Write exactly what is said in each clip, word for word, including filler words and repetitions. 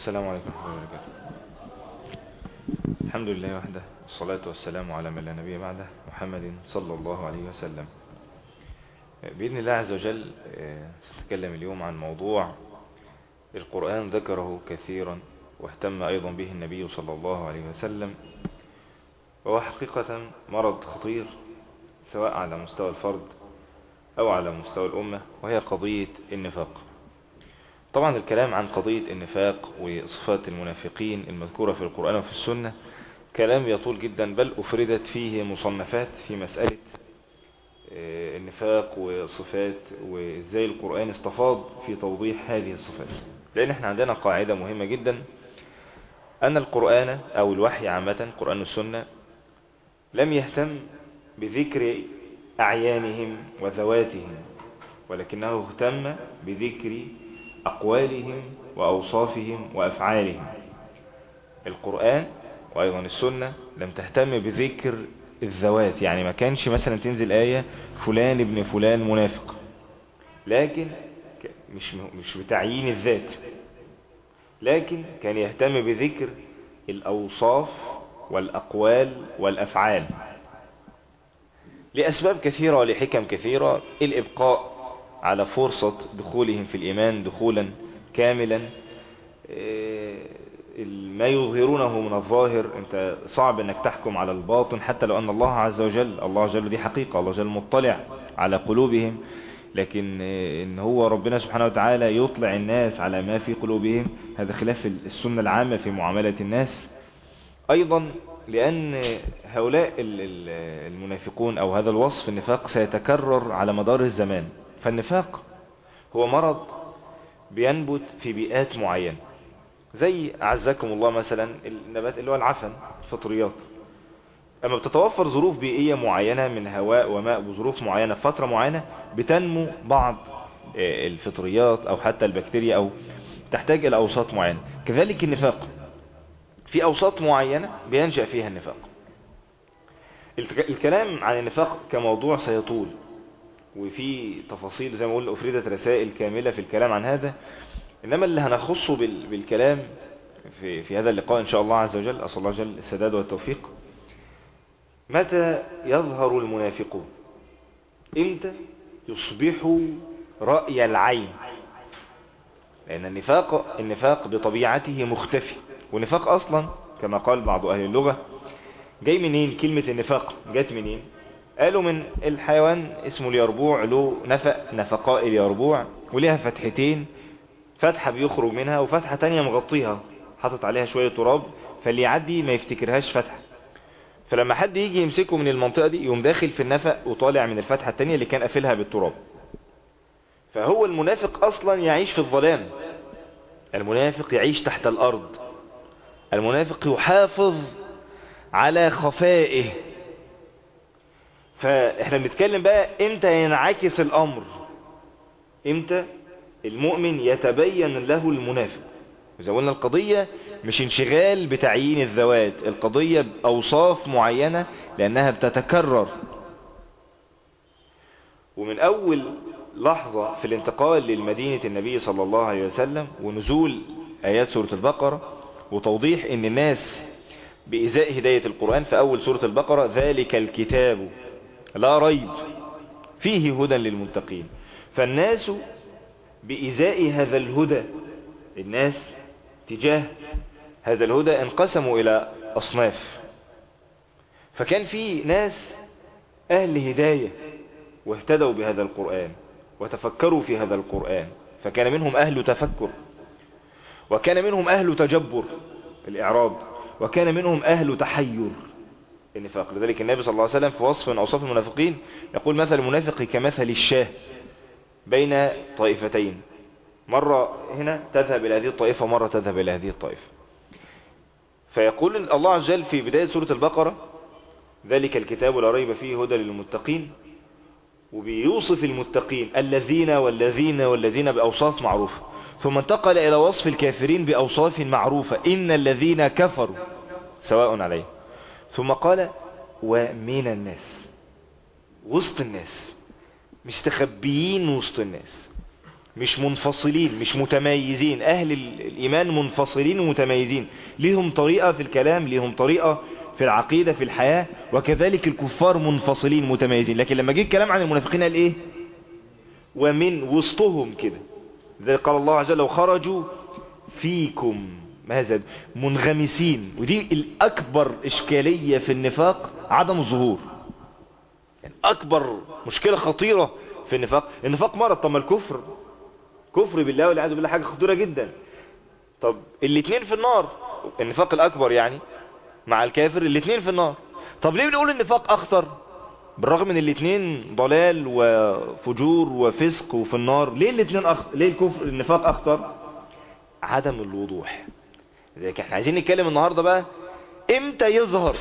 السلام عليكم ورحمة الله وبركاته. الحمد لله وحده، والصلاة والسلام على من لا نبي بعده، محمد صلى الله عليه وسلم. بإذن الله عز وجل سنتكلم اليوم عن موضوع القرآن ذكره كثيرا واهتم أيضا به النبي صلى الله عليه وسلم، وهو حقيقة مرض خطير سواء على مستوى الفرد أو على مستوى الأمة، وهي قضية النفاق. طبعا الكلام عن قضية النفاق وصفات المنافقين المذكورة في القرآن وفي السنة كلام يطول جدا، بل أفردت فيه مصنفات في مسألة النفاق وصفات وإزاي القرآن استفاض في توضيح هذه الصفات. لأن احنا عندنا قاعدة مهمة جدا، أن القرآن أو الوحي عامة القرآن والسنة لم يهتم بذكر أعيانهم وذواتهم، ولكنه اهتم بذكر أقوالهم وأوصافهم وأفعالهم. القرآن وأيضا السنة لم تهتم بذكر الذوات، يعني ما كانش مثلا تنزل آية فلان ابن فلان منافق، لكن مش مش بتعيين الذات، لكن كان يهتم بذكر الأوصاف والأقوال والأفعال لأسباب كثيرة ولحكم كثيرة. الإبقاء على فرصة دخولهم في الإيمان دخولا كاملا، ما يظهرونه من الظاهر. انت صعب انك تحكم على الباطن حتى لو ان الله عز وجل الله عز وجل دي حقيقة، الله عز وجل مطلع على قلوبهم، لكن ان هو ربنا سبحانه وتعالى يطلع الناس على ما في قلوبهم هذا خلاف السنة العامة في معاملة الناس. ايضا لان هؤلاء المنافقون او هذا الوصف النفاق سيتكرر على مدار الزمان. فالنفاق هو مرض بينبت في بيئات معينة، زي أعزكم الله مثلا النبات اللي هو العفن، الفطريات. أما بتتوفر ظروف بيئية معينة من هواء وماء وظروف معينة في فترة معينة بتنمو بعض الفطريات أو حتى البكتيريا، أو تحتاج إلى أوساط معينة. كذلك النفاق في أوساط معينة بينشأ فيها النفاق. الكلام عن النفاق كموضوع سيطول، وفي تفاصيل زي ما قلنا أفردت رسائل كاملة في الكلام عن هذا، إنما اللي هنخصه بالكلام في, في هذا اللقاء إن شاء الله عز وجل، أسأل الله جل السداد والتوفيق. متى يظهر المنافقون؟ إمتى يصبحوا رأي العين؟ لأن النفاق النفاق بطبيعته مختفي، والنفاق أصلا كما قال بعض أهل اللغة جاي منين؟ كلمة النفاق جات منين؟ قالوا من الحيوان اسمه اليربوع، له نفق نفقاء اليربوع، وليها فتحتين، فتحة بيخرج منها وفتحة تانية مغطيها حطت عليها شوية تراب، فاللي يعدي ما يفتكرهاش فتحة. فلما حد يجي يمسكه من المنطقة دي يقوم داخل في النفق وطالع من الفتحة التانية اللي كان قافلها بالتراب. فهو المنافق أصلا يعيش في الظلام، المنافق يعيش تحت الأرض، المنافق يحافظ على خفائه. فاحنا بنتكلم بقى امتى ينعكس الأمر، امتى المؤمن يتبين له المنافق. إذا قلنا القضية مش انشغال بتعيين الذوات، القضية بأوصاف معينة لأنها بتتكرر. ومن أول لحظة في الانتقال للمدينة النبي صلى الله عليه وسلم ونزول آيات سورة البقرة وتوضيح ان الناس بإزاء هداية القرآن، في أول سورة البقرة ذلك الكتاب لا ريب فيه هدى للمتقين. فالناس بإزاء هذا الهدى، الناس تجاه هذا الهدى انقسموا إلى أصناف. فكان في ناس أهل هداية واهتدوا بهذا القرآن وتفكروا في هذا القرآن، فكان منهم أهل تفكر، وكان منهم أهل تجبر الإعراض، وكان منهم أهل تحير النفاق. لذلك النبي صلى الله عليه وسلم في وصف من أوصاف المنافقين يقول مثل المنافق كمثل الشاه بين طائفتين، مرة هنا تذهب إلى هذه الطائفة ومرة تذهب إلى هذه الطائفة. فيقول الله عز وجل في بداية سورة البقرة ذلك الكتاب لا ريب فيه هدى للمتقين، وبيوصف المتقين الذين والذين والذين بأوصاف معروفة، ثم انتقل إلى وصف الكافرين بأوصاف معروفة إن الذين كفروا سواء عليهم، ثم قال ومن الناس، وسط الناس، مستخبيين وسط الناس. مش منفصلين مش متميزين. اهل الايمان منفصلين ومتميزين، ليهم طريقة في الكلام، ليهم طريقة في العقيدة في الحياة، وكذلك الكفار منفصلين متميزين. لكن لما جه الكلام عن المنافقين قال ايه؟ ومن وسطهم كده، زي قال الله عز وجل لو خرجوا فيكم ماذا منغمسين. ودي الاكبر اشكالية في النفاق، عدم الظهور. يعني اكبر مشكلة خطيرة في النفاق، النفاق مرض. طب ما الكفر كفر بالله والعياذ بالله حاجة خطيرة جدا. طب الاتنين في النار، النفاق الاكبر يعني مع الكافر الاتنين في النار. طب ليه بنقول النفاق اخطر بالرغم من الاتنين ضلال وفجور وفسق وفي النار؟ ليه الاتنين أخ... ليه الكفر النفاق اخطر؟ عدم الوضوح. زي احنا عايزين نتكلم النهاردة بقى امتى يظهر،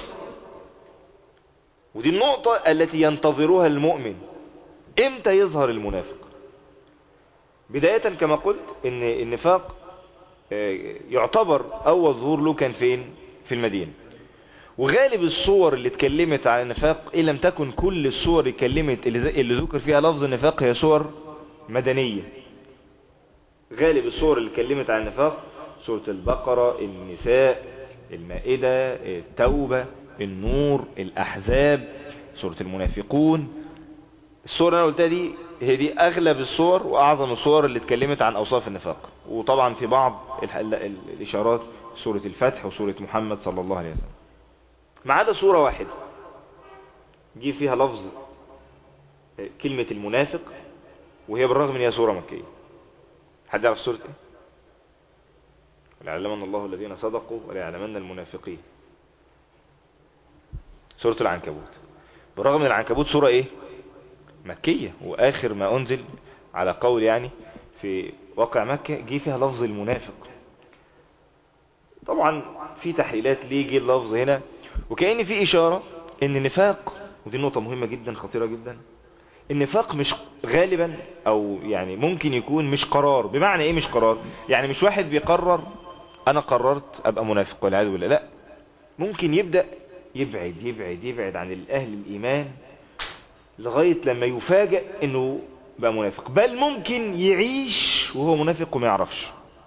ودي النقطة التي ينتظرها المؤمن، امتى يظهر المنافق. بداية كما قلت ان النفاق يعتبر اول ظهور له كان فين؟ في المدينة. وغالب الصور اللي اتكلمت عن النفاق ان لم تكن كل الصور اللي اتكلمت اللي ذكر فيها لفظ النفاق هي صور مدنية. غالب الصور اللي اتكلمت عن النفاق سورة البقرة، النساء، المائدة، التوبة، النور، الأحزاب، سورة المنافقون. الصور اللي انا قلتها دي هي دي اغلب الصور واعظم الصور اللي اتكلمت عن اوصاف النفاق. وطبعا في بعض الاشارات سورة الفتح وسورة محمد صلى الله عليه وسلم، ما عدا سورة واحدة جي فيها لفظ كلمة المنافق، وهي بالرغم من هي سورة مكية. حد يعرف سورة ايه؟ وليعلمن الله الذين صدقوا وليعلمن المنافقين. سورة العنكبوت. بالرغم من العنكبوت سورة ايه؟ مكية، واخر ما انزل على قول يعني في واقع مكة جي فيها لفظ المنافق. طبعا في تحليلات ليه جي اللفظ هنا، وكأن في اشارة ان النفاق، ودي نقطة مهمة جدا خطيرة جدا، النفاق مش غالبا او يعني ممكن يكون مش قرار. بمعنى ايه مش قرار؟ يعني مش واحد بيقرر انا قررت ابقى منافق والعياذ بالله، لا، ممكن يبدأ يبعد يبعد يبعد عن الاهل الايمان لغاية لما يفاجئ انه بقى منافق، بل ممكن يعيش وهو منافق وما يعرفش.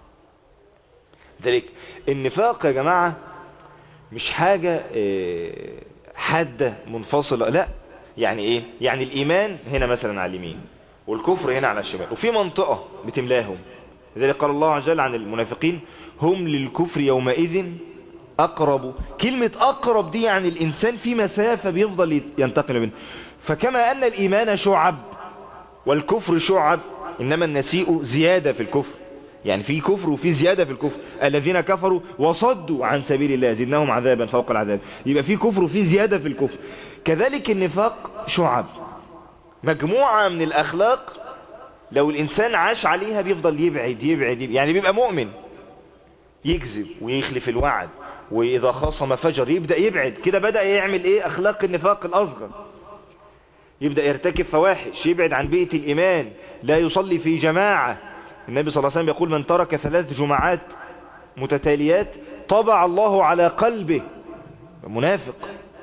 ذلك النفاق يا جماعة مش حاجة حادة منفصلة، لا. يعني ايه؟ يعني الايمان هنا مثلا على اليمين والكفر هنا على الشمال، وفي منطقة بتملاهم. لذلك قال الله عز وجل عن المنافقين هم للكفر يومئذ اقرب. كلمة اقرب دي يعني الانسان في مسافة بيفضل ينتقل منه. فكما ان الايمان شعب والكفر شعب، انما النسيء زيادة في الكفر. يعني في كفر وفي زيادة في الكفر. الذين كفروا وصدوا عن سبيل الله زدناهم عذابا فوق العذاب. يبقى في كفر وفي زيادة في الكفر. كذلك النفاق شعب، مجموعة من الاخلاق لو الانسان عاش عليها بيفضل يبعد يبعد, يبعد. يعني بيبقى مؤمن يكذب ويخلف الوعد، واذا خاصم فجر، يبدأ يبعد كده. بدأ يعمل ايه؟ اخلاق النفاق الاصغر. يبدأ يرتكب فواحش، يبعد عن بيئة الايمان، لا يصلي في جماعة. النبي صلى الله عليه وسلم يقول من ترك ثلاث جمعات متتاليات طبع الله على قلبه. منافق.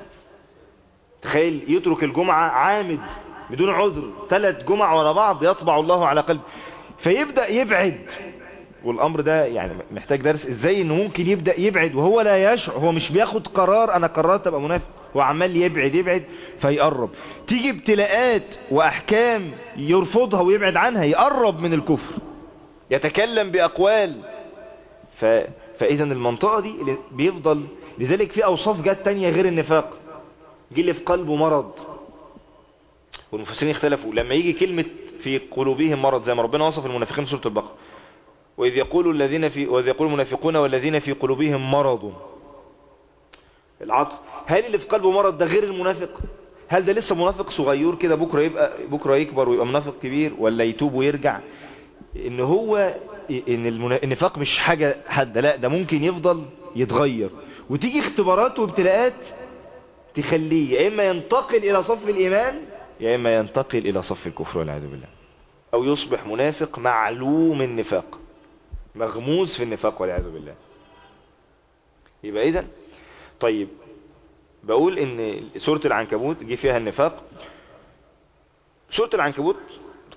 تخيل يترك الجمعة عامد بدون عذر، ثلاث جمع ورا بعض يطبع الله على قلبه. فيبدأ يبعد. والامر ده يعني محتاج درس، ازاي انه ممكن يبدأ يبعد وهو لا يشعر. هو مش بياخد قرار انا قررت ابقى منافق، هو عمال يبعد يبعد فيقرب. تيجي ابتلاءات واحكام يرفضها ويبعد عنها، يقرب من الكفر، يتكلم باقوال. ف... فاذا المنطقة دي اللي بيفضل. لذلك في اوصاف جات تانية غير النفاق، جي اللي في قلبه مرض. والمفسرين اختلفوا لما يجي كلمة في قلوبهم مرض، زي ما ربنا وصف المنافقين في سورة البقرة، وإذ يقول الذين في وإذ يقول المنافقون والذين في قلوبهم مرض. العطف، هل اللي في قلبه مرض ده غير المنافق؟ هل ده لسه منافق صغير كده بكرة يبقى بكرة يكبر ويبقى منافق كبير، ولا يتوب ويرجع؟ ان هو ان النفاق مش حاجة حادة، لا، ده ممكن يفضل يتغير، وتيجي اختبارات وابتلاءات تخليه يا اما ينتقل الى صف الايمان يا اما ينتقل الى صف الكفر والعياذ بالله، او يصبح منافق معلوم النفاق، مغموس في النفاق والعياذ بالله. يبقى اذا طيب بقول ان سورة العنكبوت جه فيها النفاق. سورة العنكبوت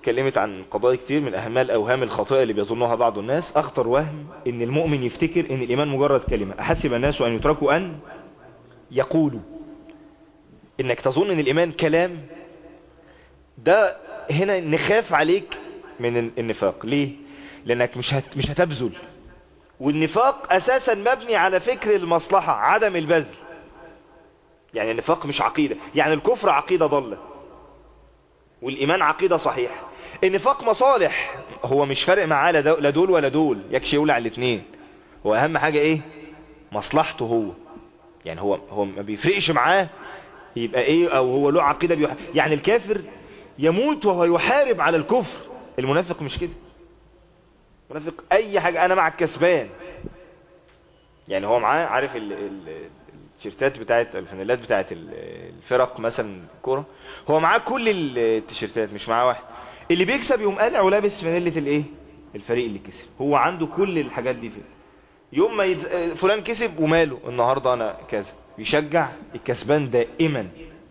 اتكلمت عن قضايا كتير، من اهم الاوهام الخاطئة اللي بيظنها بعض الناس اخطر وهم ان المؤمن يفتكر ان الايمان مجرد كلمة. احسب الناس ان يتركوا ان يقولوا. انك تظن ان الايمان كلام، ده هنا نخاف عليك من النفاق. ليه؟ لانك مش هت مش هتبذل، والنفاق اساسا مبني على فكر المصلحة، عدم البذل. يعني النفاق مش عقيدة، يعني الكفر عقيدة ضالة والايمان عقيدة صحيح. النفاق مصالح، هو مش فارق معاه لا دول ولا دول، يكشي يولع الاثنين. هو اهم حاجة ايه؟ مصلحته هو. يعني هو هو ما بيفرقش معاه يبقى ايه، او هو له عقيدة بيح... يعني الكافر يموت وهو يحارب على الكفر. المنافق مش كده. المنافق اي حاجة انا مع الكسبان. يعني هو معاه، عارف ال... ال... التيشيرتات بتاعت الفانيلات بتاعت الفرق مثلا الكوره، هو معاه كل التيشيرتات مش معاه واحد. اللي بيكسب يوم قالع ولابس فانيله الايه، الفريق اللي كسب. هو عنده كل الحاجات دي فيه. يوم ما يد... فلان كسب وماله، النهارده انا كذا، بيشجع الكسبان دائما.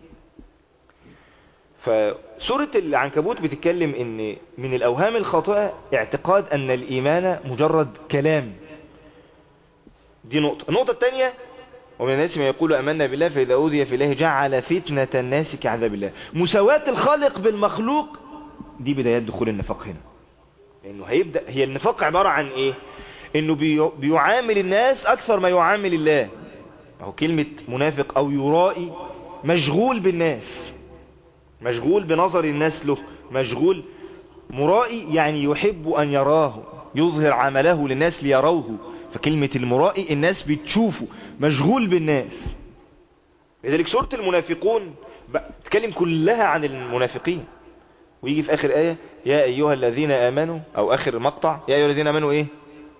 فسورة العنكبوت بتتكلم ان من الاوهام الخاطئة اعتقاد ان الايمان مجرد كلام. دي نقطة. النقطة الثانية، ومن الناس ما يقول امنا بالله فاذا اوذي في الله جعل فتنة الناس كعذاب الله. مساواة الخالق بالمخلوق، دي بدايات دخول النفاق هنا. لانه هيبدأ، هي النفاق عبارة عن ايه؟ انه بي... بيعامل الناس اكثر ما يعامل الله. اهو كلمة منافق او يرائي، مشغول بالناس، مشغول بنظر الناس له، مشغول. مرائي يعني يحب ان يراه، يظهر عمله للناس ليروه. فكلمة المرائي الناس بتشوفه، مشغول بالناس. لذلك سورة المنافقون تتكلم كلها عن المنافقين، ويجي في اخر آية يا ايها الذين امنوا، او اخر مقطع يا ايها الذين امنوا ايه؟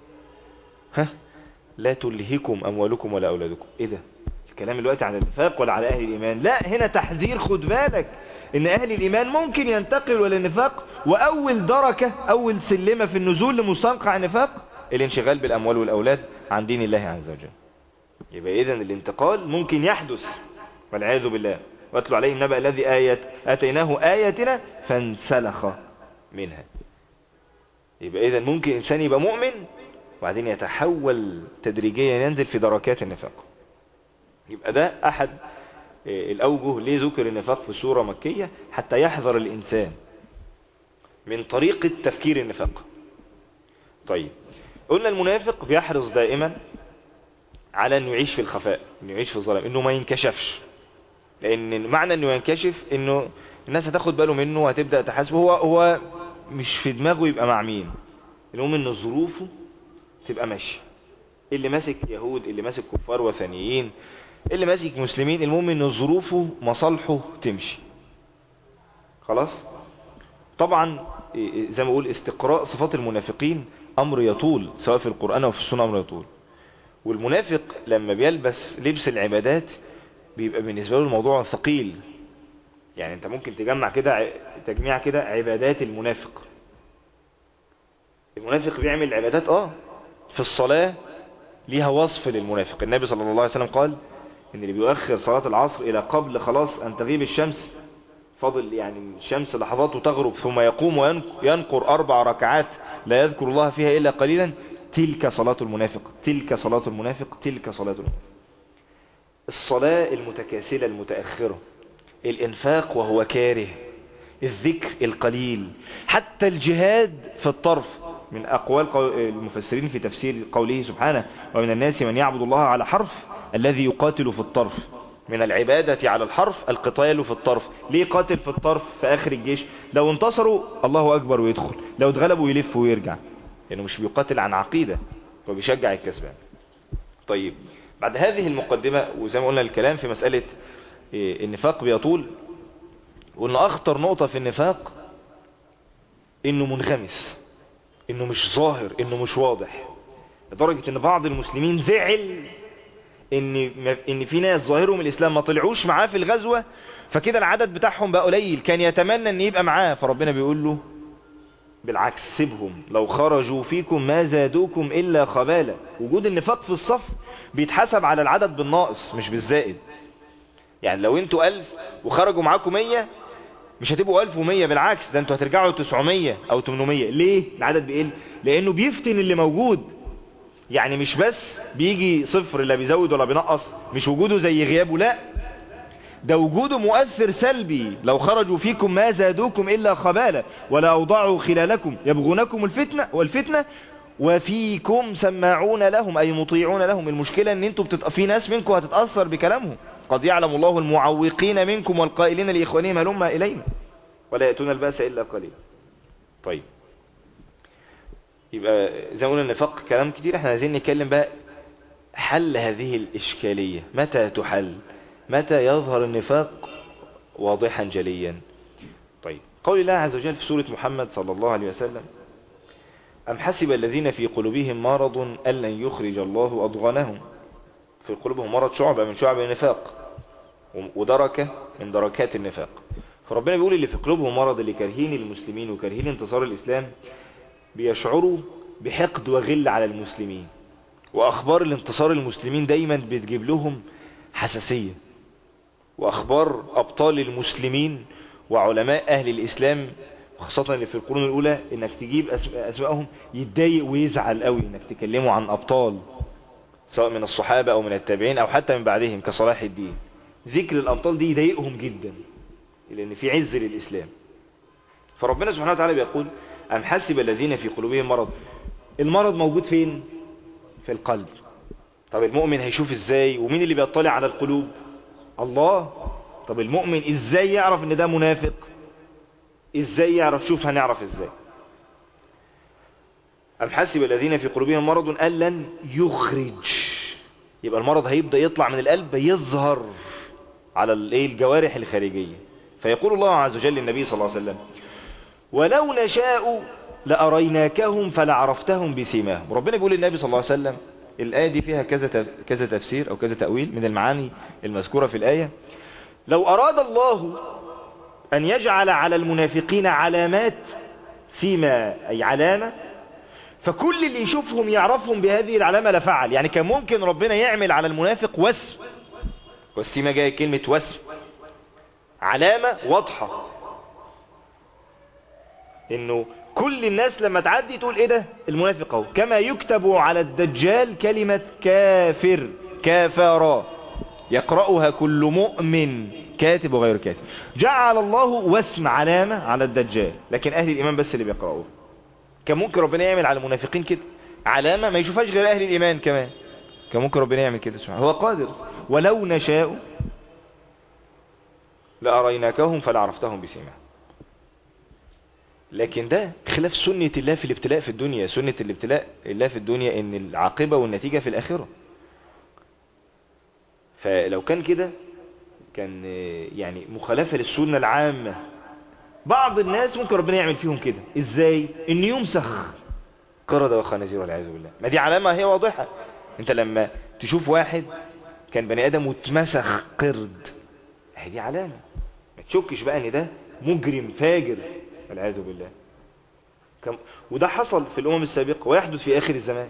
ها لا تلهكم اموالكم ولا اولادكم. ايه ده؟ الكلام دلوقتي عن النفاق ولا على اهل الايمان؟ لا، هنا تحذير. خد بالك ان اهل الايمان ممكن ينتقلوا للنفاق، واول دركة اول سلمة في النزول لمستنقع النفاق الانشغال بالاموال والاولاد عن دين الله عز وجل. يبقى اذن الانتقال ممكن يحدث والعياذ بالله. واتلو عليهم نبأ الذي آيات اتيناه آياتنا فانسلخ منها. يبقى اذن ممكن انسان يبقى مؤمن وبعدين يتحول تدريجيا ينزل في دركات النفاق. يبقى ده احد الاوجه ليه ذكر النفاق في سورة مكية، حتى يحذر الانسان من طريقة تفكير النفاق. طيب، قلنا المنافق بيحرص دائما على انه يعيش في الخفاء، انه يعيش في الظلام، انه ما ينكشفش. لان معنى انه ينكشف انه الناس هتاخد باله منه وهتبدأ تحاسبه. هو هو مش في دماغه يبقى مع مين. المهم ان ظروفه تبقى ماشي. اللي ماسك يهود، اللي ماسك كفار وثنيين، اللي ماسك مسلمين، المهم ان ظروفه مصالحه تمشي. خلاص. طبعا زي ما اقول استقراء صفات المنافقين امر يطول، سواء في القرآن او في السنة امر يطول. والمنافق لما بيلبس لبس العبادات بيبقى بالنسبة له الموضوع ثقيل. يعني انت ممكن تجمع كده تجميع كده عبادات المنافق. المنافق بيعمل عبادات اه في الصلاة ليها وصف للمنافق. النبي صلى الله عليه وسلم قال ان اللي بيؤخر صلاة العصر الى قبل خلاص ان تغيب الشمس، فاضل يعني الشمس لحظات وتغرب، ثم يقوم وينقر اربع ركعات لا يذكر الله فيها الا قليلا، تلك صلاة المنافق، تلك صلاة المنافق، تلك صلاة المنافق. الصلاة المتكاسلة المتأخرة، الانفاق وهو كاره، الذكر القليل، حتى الجهاد في الطرف. من أقوال المفسرين في تفسير قوله سبحانه ومن الناس من يعبد الله على حرف الذي يقاتل في الطرف. من العبادة على الحرف القتال في الطرف. ليه قاتل في الطرف في آخر الجيش؟ لو انتصروا الله أكبر ويدخل، لو اتغلبوا يلف ويرجع، لأنه يعني مش بيقاتل عن عقيدة، وبيشجع الكسبان. طيب، بعد هذه المقدمة وزي ما قلنا الكلام في مسألة النفاق بيطول، وقلنا أخطر نقطة في النفاق إنه منغمس، إنه مش ظاهر، إنه مش واضح، لدرجة إن بعض المسلمين زعل إن إن في ناس ظاهرهم الإسلام ما طلعوش معاه في الغزوة، فكده العدد بتاعهم بقى قليل، كان يتمنى إن يبقى معاه. فربنا بيقول له بالعكس، سيبهم، لو خرجوا فيكم ما زادوكم إلا خبالا. وجود النفاق في الصف بيتحسب على العدد بالناقص مش بالزائد. يعني لو انتوا ألف وخرجوا معاكم مية، مش هتبقوا ألف ومية، بالعكس ده انتوا هترجعوا تسعمية او تمنمية. ليه العدد بيقل؟ لانه بيفتن اللي موجود. يعني مش بس بيجي صفر لا بيزود ولا بينقص، مش وجوده زي غيابه، لا ده وجوده مؤثر سلبي. لو خرجوا فيكم ما زادوكم إلا خبالا ولا أوضعوا خلالكم يبغونكم الفتنة والفتنة وفيكم سماعون لهم أي مطيعون لهم. المشكلة ان انتوا بتت... في ناس منكم هتتأثر بكلامهم. قد يعلم الله المعوقين منكم والقائلين لإخوانهم هلما إلينا ولا يأتون البأس إلا قليلا. طيب يبقى زي ما قلنا النفاق كلام كتير، احنا عايزين نتكلم بقى حل هذه الإشكالية. متى تحل؟ متى يظهر النفاق واضحا جليا؟ طيب قول الله عز وجل في سورة محمد صلى الله عليه وسلم: أم حسب الذين في قلوبهم مرض أن لن يخرج الله أضغانهم. في قلوبهم مرض شعبة من شعب النفاق ودركة من دركات النفاق. فربنا بيقول اللي في قلوبهم مرض، اللي كارهين المسلمين وكارهين انتصار الإسلام، بيشعروا بحقد وغل على المسلمين، وأخبار الانتصار المسلمين دايما بتجيب لهم حساسية. وأخبار أبطال المسلمين وعلماء أهل الإسلام خاصة اللي في القرون الأولى إنك تجيب أسمائهم يتضايق ويزعل قوي إنك تكلموا عن أبطال سواء من الصحابة أو من التابعين أو حتى من بعدهم كصلاح الدين. ذكر الأبطال دي يضايقهم جدا لأن في عز للإسلام. فربنا سبحانه وتعالى بيقول: أم حسب الذين في قلوبهم مرض. المرض موجود فين؟ في القلب. طب المؤمن هيشوف ازاي؟ ومين اللي بيطلع على القلوب؟ الله. طب المؤمن ازاي يعرف ان ده منافق؟ ازاي يعرف؟ شوف هنعرف ازاي. أم حسب الذين في قلوبهم مرض أن لن يخرج. يبقى المرض هيبدأ يطلع من القلب يظهر على الجوارح الخارجية. فيقول الله عز وجل للنبي صلى الله عليه وسلم: ولو نشاء لأريناكهم فلعرفتهم بسيماهم. ربنا بيقول للنبي صلى الله عليه وسلم، الآية دي فيها كذا كذا تفسير أو كذا تأويل من المعاني المذكورة في الآية. لو أراد الله أن يجعل على المنافقين علامات سيما أي علامة، فكل اللي يشوفهم يعرفهم بهذه العلامة لفعل. يعني كان ممكن ربنا يعمل على المنافق وصف، والسيما جاية كلمة وصف، علامة واضحة انه كل الناس لما تعدي تقول ايه ده المنافق اهو. كما يكتب على الدجال كلمة كافر، كافرا، يقرأها كل مؤمن كاتب وغير كاتب. جعل الله واسم علامة على الدجال، لكن اهل الايمان بس اللي بيقرأوه. كان ممكن ربنا يعمل على المنافقين كده علامة ما يشوفهاش غير اهل الايمان كمان. كان ممكن ربنا يعمل كده سبحانه، هو قادر. ولو نشاء لأريناكهم فلعرفتهم بسيماهم. لكن ده خلاف سنة الله في الابتلاء في الدنيا. سنة الابتلاء الله في الدنيا ان العاقبة والنتيجة في الآخرة. فلو كان كده كان يعني مخالفة للسنة العامة. بعض الناس ممكن ربنا يعمل فيهم كده. ازاي؟ ان يمسخ قردة وخنازير والعياذ بالله. ما دي علامة هي واضحة. انت لما تشوف واحد كان بني ادم واتمسخ قرد، هي دي علامة. ما تشكش بقى ان ده مجرم فاجر والعياذ بالله. كم وده حصل في الامم السابقة ويحدث في اخر الزمان.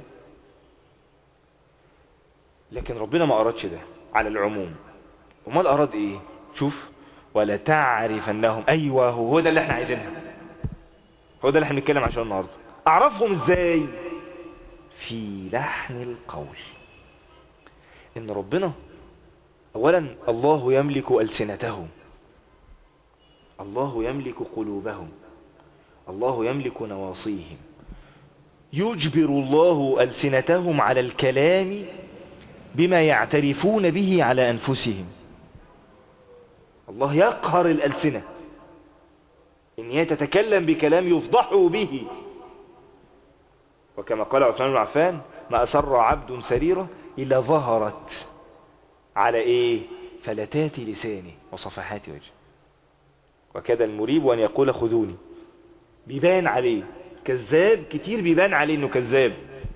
لكن ربنا ما ارادش ده على العموم. امال اراد ايه؟ شوف: ولا تعرفنهم. ايوه هو ده اللي احنا عايزينها، هو ده اللي احنا بنتكلم عشان النهارده. اعرفهم ازاي؟ في لحن القول. ان ربنا اولا الله يملك ألسنتهم، الله يملك قلوبهم، الله يملك نواصيهم. يجبر الله ألسنتهم على الكلام بما يعترفون به على أنفسهم. الله يقهر الألسنة إن هي تتكلم بكلام يفضحوا به. وكما قال عثمان بن عفان: ما أسر عبد سريرة إلا ظهرت على إيه؟ فلتات لسانه وصفحات وجهه. وكذا المريب أن يقول خذوني. بيبان عليه كذاب كتير، بيبان عليه إنه كذاب.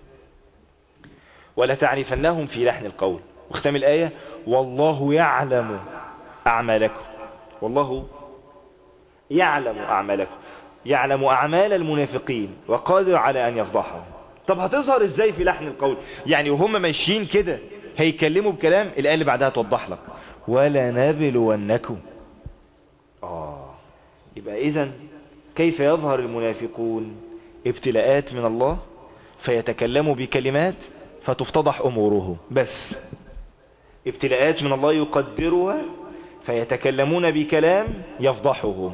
ولا تعرفنهم في لحن القول. واختم الآية: والله يعلم أعمالكم. والله يعلم أعمالكم، يعلم أعمال المنافقين وقادر على أن يفضحهم. طب هتظهر إزاي في لحن القول؟ يعني وهم ماشيين كده هيكلموا بكلام. الآية اللي بعدها توضح لك: ولا نبلونكم. آه يبقى إذن كيف يظهر المنافقون؟ ابتلاءات من الله فيتكلموا بكلمات فتفتضح أمورهم، بس ابتلاءات من الله يقدرها فيتكلمون بكلام يفضحهم،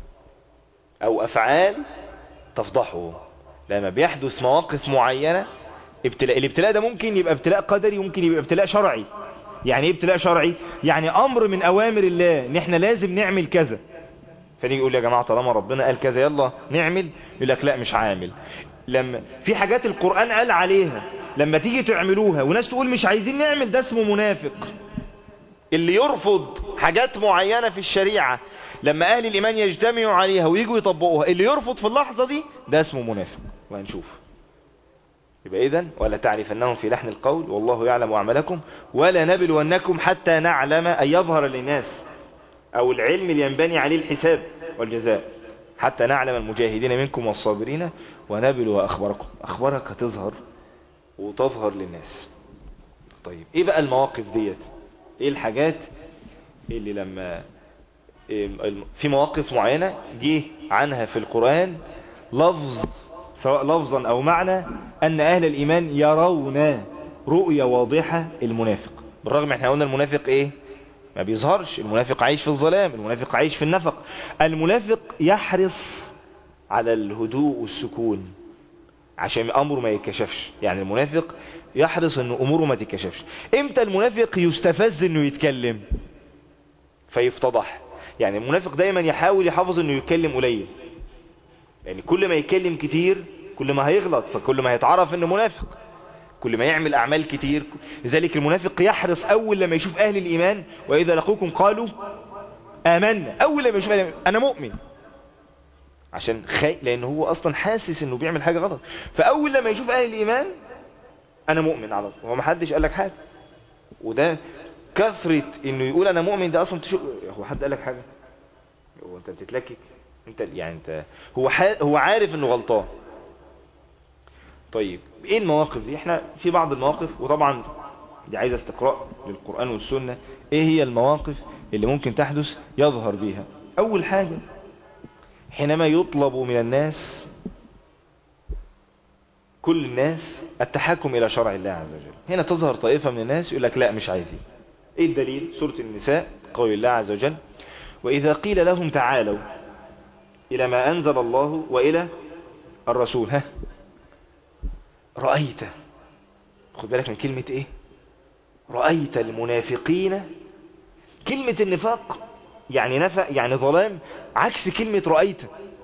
أو أفعال تفضحهم. لما بيحدث مواقف معينة ابتلاء، الابتلاء ده ممكن يبقى ابتلاء قدري وممكن يبقى ابتلاء شرعي. يعني ايه ابتلاء شرعي؟ يعني أمر من أوامر الله ان احنا لازم نعمل كذا، فنيجي يقول يا جماعة طالما ربنا قال كذا يلا نعمل، يقول لك لا مش عامل. لما في حاجات القرآن قال عليها لما تيجي تعملوها وناس تقول مش عايزين نعمل، ده اسمه منافق. اللي يرفض حاجات معينة في الشريعة لما أهل الإيمان يجتمعوا عليها ويجوا يطبقوها، اللي يرفض في اللحظة دي ده اسمه منافق، وهنشوف. يبقى إذن ولا تعرفنهم في لحن القول والله يعلم أعمالكم ولا نبلونكم حتى نعلم، أن يظهر للناس، أو العلم اللي ينبني عليه الحساب والجزاء، حتى نعلم المجاهدين منكم والصابرين ونبلو أخباركم. أخبارك هتظهر وتظهر للناس. طيب ايه بقى المواقف ديت؟ ايه الحاجات اللي لما في مواقف معينة جه عنها في القرآن لفظ، سواء لفظا او معنى، ان اهل الايمان يرون رؤية واضحة المنافق. بالرغم احنا قلنا المنافق ايه؟ ما بيظهرش، المنافق عايش في الظلام، المنافق عايش في النفق. المنافق يحرص على الهدوء والسكون عشان امره ما يتكشفش. يعني المنافق يحرص ان اموره ما تتكشفش. امتى المنافق يستفز انه يتكلم فيفتضح؟ يعني المنافق دايما يحاول يحافظ انه يتكلم قليل، يعني كل ما يتكلم كتير كل ما هيغلط، فكل ما هيتعرف انه منافق، كل ما يعمل اعمال كتير. لذلك المنافق يحرص اول لما يشوف اهل الايمان واذا لقوكم قالوا امنا، اول لما يشوف أهل الإيمان انا مؤمن، عشان خي... لان هو اصلا حاسس انه بيعمل حاجة غلط. فاول لما يشوف اهل الايمان انا مؤمن على طول، هو ما حدش قال لك حاجة. وده كثرة انه يقول انا مؤمن، ده اصلا تشوف هو حد قال لك حاجة؟ هو انت بتتلكك انت يعني انت هو ح... هو عارف انه غلطان. طيب ايه المواقف دي؟ احنا في بعض المواقف، وطبعا دي عايزة استقراء للقرآن والسنة، ايه هي المواقف اللي ممكن تحدث يظهر بيها؟ اول حاجة حينما يطلب من الناس، كل الناس، التحكم الى شرع الله عز وجل. هنا تظهر طائفة من الناس يقول لك لا مش عايزين. ايه الدليل؟ سورة النساء، قول الله عز وجل واذا قيل لهم تعالوا الى ما انزل الله والى الرسول ها رأيت، خد بالك من كلمة ايه؟ رأيت المنافقين. كلمة النفاق يعني نفق، يعني ظلام، عكس كلمة رأيت.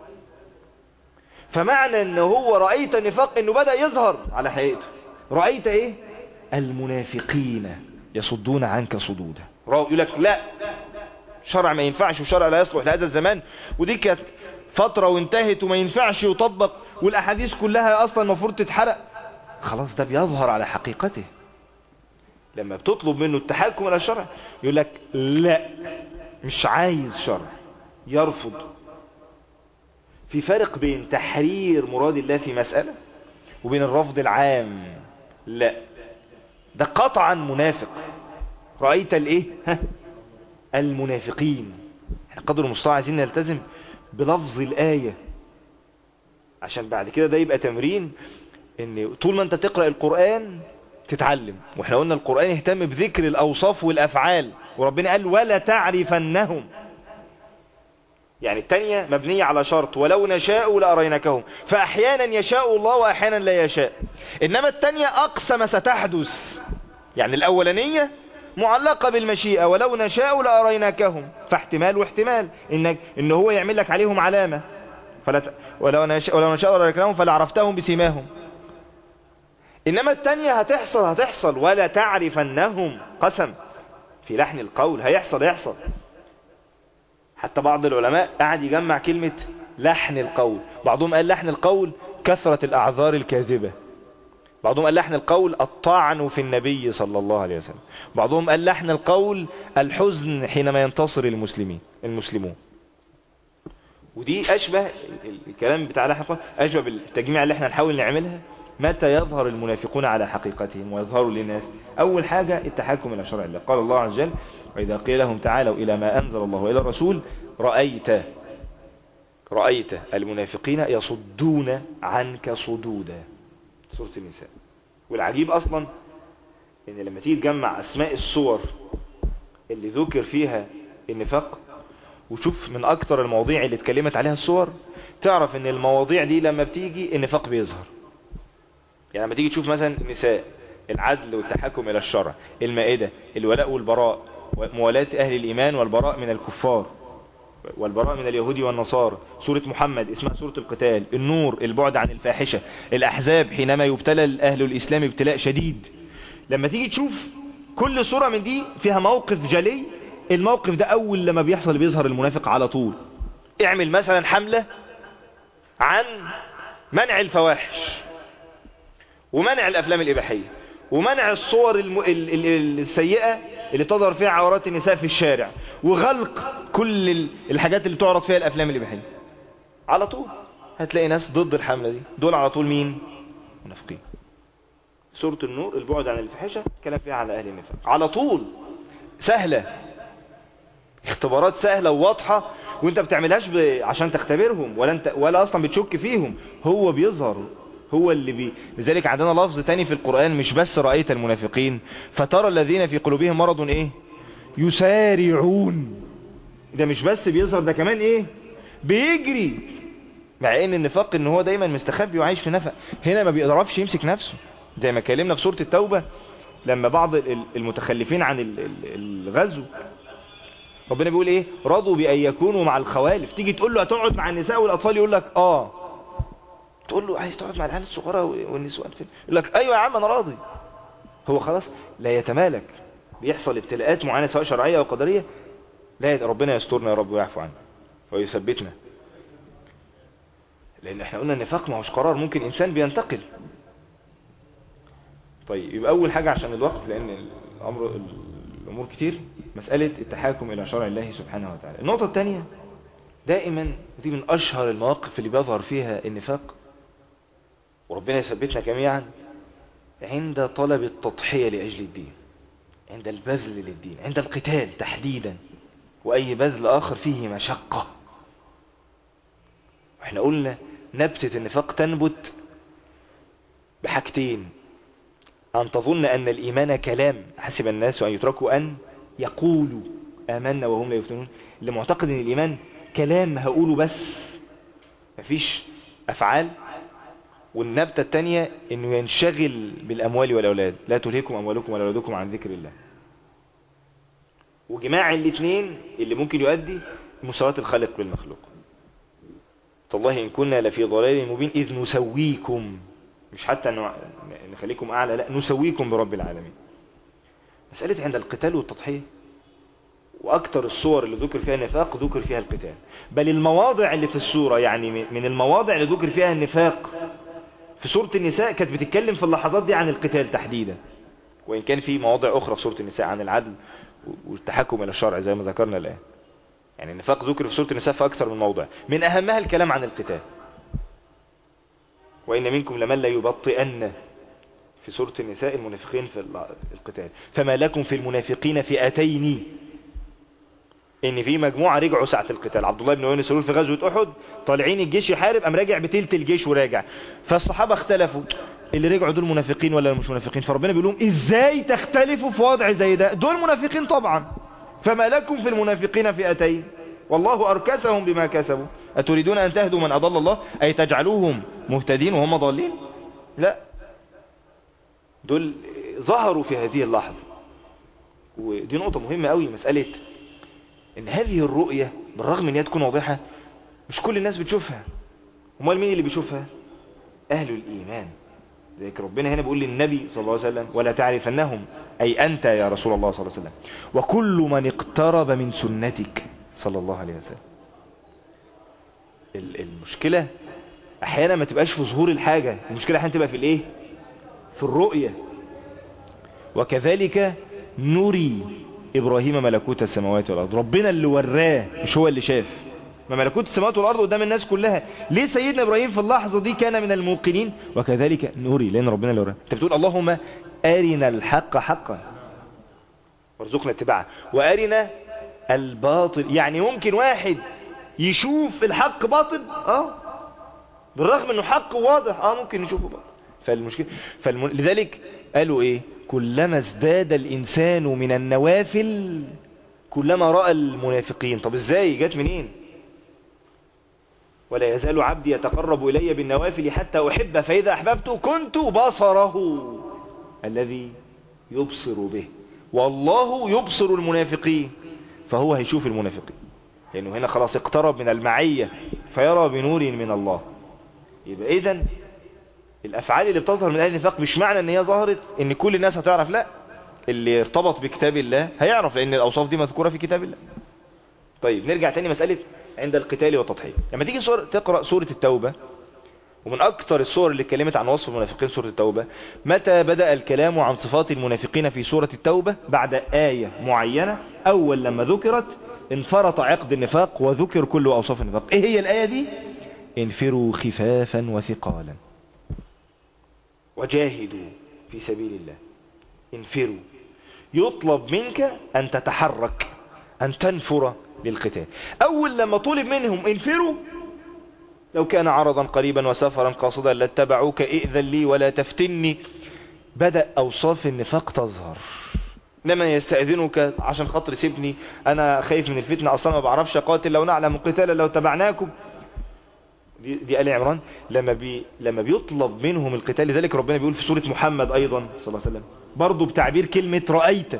فمعنى ان هو رأيت النفاق انه بدأ يظهر على حقيقته. رأيت ايه؟ المنافقين يصدون عنك صدودا. يقول لك لا شرع ما ينفعش وشرع لا يصلح لهذا الزمان، ودي كانت فترة وانتهت وما ينفعش يطبق، والاحاديث كلها اصلا المفروض تتحرق. خلاص ده بيظهر على حقيقته. لما بتطلب منه التحكم الى الشرع يقول لك لا مش عايز شرع، يرفض. في فرق بين تحرير مراد الله في مسألة وبين الرفض العام. لا ده قطعا منافق. رأيت الايه؟ ها المنافقين. احنا قدر المستطاع عايزين نلتزم بلفظ الآية عشان بعد كده ده يبقى تمرين، ان طول ما انت تقرأ القرآن تتعلم. واحنا قلنا القرآن يهتم بذكر الاوصاف والافعال، وربنا قال ولا تعرفنهم. يعني التانية مبنية على شرط ولو نشاء لأرينكهم، فأحيانا يشاء الله وأحيانا لا يشاء. إنما التانية أقسم ستحدث، يعني الأولانية معلقة بالمشيئة ولو نشاء لأرينكهم، فاحتمال واحتمال إنك إن هو يعمل لك عليهم علامة، فلا ت... ولو نشاء ولو نشاء لأرينكهم فلعرفتهم بسيماهم. إنما التانية هتحصل هتحصل ولا تعرفنهم، قسم في لحن القول، هيحصل يحصل. حتى بعض العلماء قاعد يجمع كلمة لحن القول. بعضهم قال لحن القول كثرة الأعذار الكاذبة، بعضهم قال لحن القول الطعن في النبي صلى الله عليه وسلم، بعضهم قال لحن القول الحزن حينما ينتصر المسلمين المسلمون. ودي أشبه الكلام بتاع لحن القول، أشبه بالتجميع اللي احنا نحاول نعملها. متى يظهر المنافقون على حقيقتهم ويظهروا للناس؟ أول حاجة التحكم إلى شرع الله. قال الله عز وجل وإذا قيل لهم تعالوا إلى ما أنزل الله وإلى الرسول رأيت رأيت المنافقين يصدون عنك صدودا، سورة النساء. والعجيب أصلا إن لما تيجي تجمع أسماء السور اللي ذكر فيها النفاق وشوف من أكتر المواضيع اللي اتكلمت عليها السور، تعرف إن المواضيع دي لما بتيجي النفاق بيظهر. يعني لما تيجي تشوف مثلا النساء، العدل والتحكم إلى الشرع، المائدة، الولاء والبراء، موالاة أهل الإيمان والبراء من الكفار والبراء من اليهود والنصارى، سورة محمد اسمها سورة القتال، النور البعد عن الفاحشة، الأحزاب حينما يبتلى أهل الإسلام ابتلاء شديد. لما تيجي تشوف كل سورة من دي فيها موقف جلي، الموقف ده أول لما بيحصل بيظهر المنافق على طول. اعمل مثلا حملة عن منع الفواحش ومنع الأفلام الإباحية ومنع الصور الم... ال... ال... السيئة اللي تظهر فيها عورات النساء في الشارع، وغلق كل ال... الحاجات اللي تعرض فيها الأفلام الإباحية، على طول هتلاقي ناس ضد الحملة دي. دول على طول مين؟ منافقين. سورة النور البعد عن الفحشة كلام فيها على أهل النفاق على طول. سهلة، اختبارات سهلة وواضحة، وانت بتعملهاش ب... عشان تختبرهم ولا انت ولا اصلا بتشك فيهم، هو بيظهر، هو اللي بي... لذلك عندنا لفظ تاني في القرآن، مش بس رأيت المنافقين فترى الذين في قلوبهم مرض ايه يسارعون، ده مش بس بيظهر، ده كمان ايه بيجري. مع ان النفاق ان هو دايما مستخبي وعايش في نفق، هنا ما بيقدرش يمسك نفسه. زي ما اتكلمنا في سورة التوبة لما بعض المتخلفين عن الغزو ربنا بيقول ايه؟ رضوا بأن يكونوا مع الخوالف. تيجي تقول له هتقعد مع النساء والأطفال يقول لك اه، تقول له عايز تقعد مع العيال الصغيرة والنسوان فين؟ يقول لك ايوه يا عم انا راضي. هو خلاص لا يتمالك، بيحصل ابتلاءات معينة سواء شرعية او قدرية، لا ربنا يسترنا يا رب ويعفو عنا ويثبتنا. لان احنا قلنا النفاق ما هوش قرار، ممكن انسان بينتقل. طيب يبقى اول حاجة عشان الوقت، لان الامر الامور كتير، مسألة التحاكم الى شرع الله سبحانه وتعالى. النقطة الثانية دائما، ودي من اشهر المواقف اللي بيظهر فيها النفاق وربنا يثبتنا جميعا، عند طلب التضحية لأجل الدين، عند البذل للدين، عند القتال تحديدا، وأي بذل آخر فيه مشقة. واحنا قلنا نبتة النفاق تنبت بحاجتين: أن تظن أن الإيمان كلام حسب الناس أن يتركوا أن يقولوا آمنا وهم لا يفتنون، اللي معتقد أن الإيمان كلام هقوله بس مفيش أفعال. والنبتة التانية انه ينشغل بالاموال والاولاد، لا تلهكم اموالكم ولا اولادكم عن ذكر الله. وجماع الاثنين اللي ممكن يؤدي مساواة الخالق بالمخلوق. تالله ان كنا لفي ضلال مبين اذ نسويكم، مش حتى نخليكم اعلى، لا نسويكم برب العالمين. مسألة عند القتال والتضحية، واكتر الصور اللي ذكر فيها النفاق ذكر فيها القتال، بل المواضع اللي في السورة، يعني من المواضع اللي ذكر فيها النفاق في سورة النساء كانت بتتكلم في اللحظات دي عن القتال تحديدا، وإن كان في مواضع أخرى في سورة النساء عن العدل والتحكم إلى الشرع زي ما ذكرنا الآن. يعني النفاق ذكر في سورة النساء في أكثر من موضع، من أهمها الكلام عن القتال. وإن منكم لمن لا يبطئن في سورة النساء المنافقين في القتال، فما لكم في المنافقين فئتين، ان في مجموعة رجعوا ساعة القتال. عبد الله بن ابي سلول في غزوة احد طالعين الجيش يحارب، ام راجع بتلت الجيش وراجع، فالصحابة اختلفوا اللي رجعوا دول منافقين ولا مش منافقين، فربنا بيقول لهم ازاي تختلفوا في وضع زي ده، دول منافقين طبعا. فما لكم في المنافقين فئتين والله اركسهم بما كسبوا اتريدون ان تهدوا من اضل الله اي تجعلوهم مهتدين وهم ضالين؟ لا، دول ظهروا في هذه اللحظة. ودي نقطة مهمة قوي، مسألة ان هذه الرؤية بالرغم ان هي تكون واضحة مش كل الناس بتشوفها. امال مين اللي بيشوفها؟ اهل الايمان. ذلك ربنا هنا بيقول للنبي صلى الله عليه وسلم ولا تعرفنهم، اي انت يا رسول الله صلى الله عليه وسلم، وكل من اقترب من سنتك صلى الله عليه وسلم. المشكلة احيانا ما تبقاش في ظهور الحاجة، المشكلة احيانا تبقى في الايه؟ في الرؤية. وكذلك نري إبراهيم ملكوت السماوات والأرض، ربنا اللي وراه مش هو اللي شاف. ما ملكوت السماوات والأرض قدام الناس كلها، ليه سيدنا إبراهيم في اللحظة دي كان من الموقنين؟ وكذلك نوري، لأن ربنا اللي وراه. أنت بتقول اللهم أرنا الحق حقا وارزقنا اتباعه وأرنا الباطل. يعني ممكن واحد يشوف الحق باطل اه بالرغم انه حق واضح اه ممكن يشوفه باطل. فالمشكلة فالم... لذلك قالوا ايه كلما ازداد الانسان من النوافل كلما رأى المنافقين. طب ازاي جت منين؟ ولا يزال عبدي يتقرب الي بالنوافل حتى احبه فاذا احببته كنت بصره الذي يبصر به. والله يبصر المنافقين فهو هيشوف المنافقين لانه هنا خلاص اقترب من المعية فيرى بنور من الله. يبقى اذن الافعال اللي بتظهر من اهل النفاق مش معنى ان هي ظهرت ان كل الناس هتعرف، لا اللي ارتبط بكتاب الله هيعرف لان الاوصاف دي مذكورة في كتاب الله. طيب نرجع تاني مسألة عند القتال والتضحية. لما تيجي سورة تقرأ سورة التوبة ومن اكتر السور اللي اتكلمت عن وصف المنافقين سورة التوبة، متى بدأ الكلام عن صفات المنافقين في سورة التوبة؟ بعد آية معينة اول لما ذكرت انفرط عقد النفاق وذكر كل اوصاف النفاق. ايه هي الآية دي؟ انفروا خفافا وثقالا وجاهدوا في سبيل الله. انفروا يطلب منك ان تتحرك ان تنفر للقتال. اول لما طلب منهم انفروا لو كان عرضا قريبا وسفرا قاصدا لاتبعوك ائذن لي ولا تفتني. بدأ اوصاف النفاق تظهر. لما يستأذنك عشان خاطر سيبني انا خايف من الفتنة اصلا ما بعرفش قاتل لو نعلم قتالا لو تبعناكم. دي, دي آل عمران لما بي لما بيطلب منهم القتال. لذلك ربنا بيقول في سورة محمد ايضا صلى الله عليه وسلم برضو بتعبير كلمة رأيت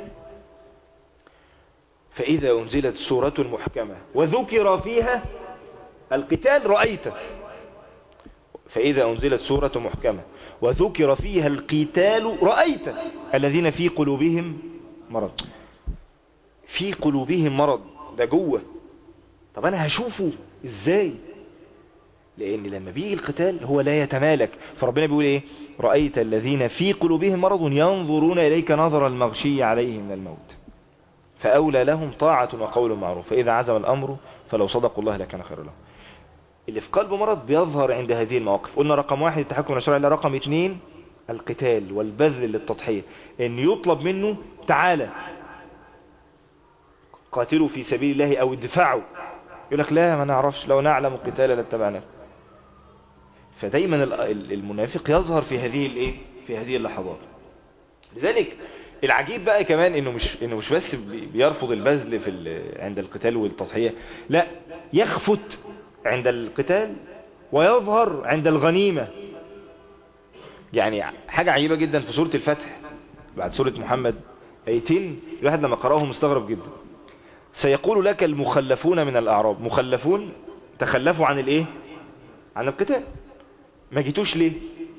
فإذا أنزلت سورة محكمة وذكر فيها القتال رأيت. فإذا أنزلت سورة محكمة وذكر فيها القتال رأيت الذين في قلوبهم مرض. في قلوبهم مرض ده جوه. طب أنا هشوفه إزاي؟ لأن لما بيجي القتال هو لا يتمالك. فربنا بيقول إيه؟ رأيت الذين في قلوبهم مرض ينظرون إليك نظر المغشي عليه من الموت فأولى لهم طاعة وقول معروف فإذا عزم الأمر فلو صدقوا الله لكان خير لهم. اللي في قلبه مرض بيظهر عند هذه المواقف. قلنا رقم واحد التحكم الشرعي، رقم اتنين القتال والبذل للتضحية، ان يطلب منه تعالى قاتلوا في سبيل الله او ادفعوا. يقول لك لا ما نعرفش لو نعلم القتال لاتبعناه. فدايما المنافق يظهر في هذه الايه في هذه اللحظات. لذلك العجيب بقى كمان انه مش انه مش بس بيرفض البذل في عند القتال والتضحية، لا يخفت عند القتال ويظهر عند الغنيمة. يعني حاجة عجيبة جدا في سورة الفتح بعد سورة محمد ايتين الواحد لما قرأهم مستغرب جدا. سيقول لك المخلفون من الأعراب، مخلفون تخلفوا عن الايه عن القتال، ما جيتوش ليه؟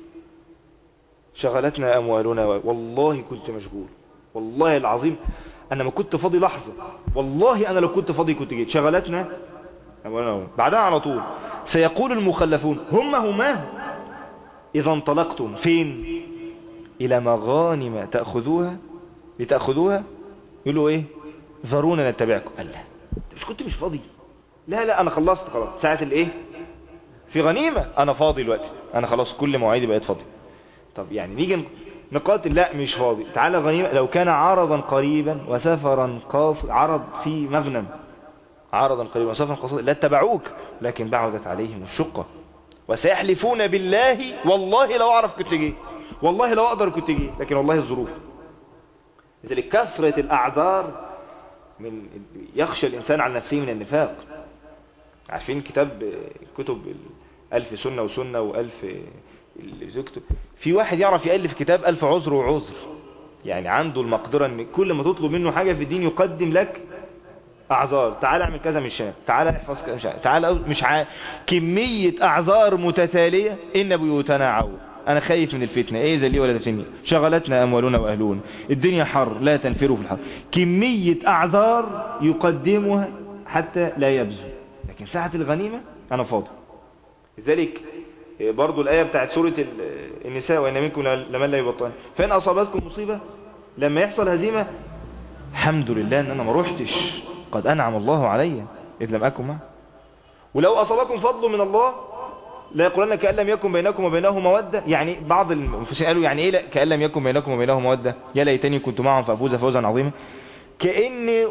شغلتنا أموالنا والله كنت مشغول، والله العظيم أنا ما كنت فاضي لحظة، والله أنا لو كنت فاضي كنت جيت. شغلتنا أموالنا. بعدها على طول سيقول المخلفون هم هما إذا انطلقتم فين؟ إلى مغانم تأخذوها لتأخذوها يقولوا إيه؟ ذرونا نتبعكم. قال لا مش كنت مش فاضي، لا لا أنا خلصت خلاص ساعة الإيه في غنيمة أنا فاضي دلوقتي، أنا خلاص كل مواعيدي بقيت فاضي. طب يعني نيجي نقاتل، لا مش فاضي، تعالى غنيمة. لو كان عرضا قريبا وسفرا قاصد، عرض في مغنم عرضا قريبا وسفرا قاصد لا اتبعوك لكن بعدت عليهم الشقة وسيحلفون بالله والله لو أعرف كنت جيت، والله لو أقدر كنت جيت، لكن والله الظروف. لذلك كثرة الأعذار من يخشى الإنسان عن نفسه من النفاق. عارفين كتاب كتب ألف سنة وسنة وألف زوجته، في واحد يعرف يألف كتاب ألف عذر وعذر، يعني عنده المقدرة ان كل ما تطلب منه حاجة في الدين يقدم لك اعذار. تعال اعمل كذا مش شايف، تعال احفظ كذا مش عارف، تعال مش عارف، كمية اعذار متتالية. ان بيوتنا عور، انا خايف من الفتنة، ايه ذا لي ولا تفتني، شغلتنا اموالنا واهلون، الدنيا حر لا تنفروا في الحر. كمية اعذار يقدمها حتى لا يبذل، لكن ساعة الغنيمة انا فاضي. لذلك برضو الآية بتاعت سورة النساء وإن منكم لمن لا يبطل فإن أصابتكم مصيبة، لما يحصل هزيمة الحمد لله ان انا ما روحتش، قد انعم الله علي اذ لم اكن معه. ولو اصابكم فضل من الله لا يقولن كأن لم يكن بينكم وبينه مودة. يعني بعض المفسرين قالوا يعني ايه لا كأن لم يكن بينكم وبينه مودة، يا ليتني كنت معهم فافوز فوزا عظيما. كأن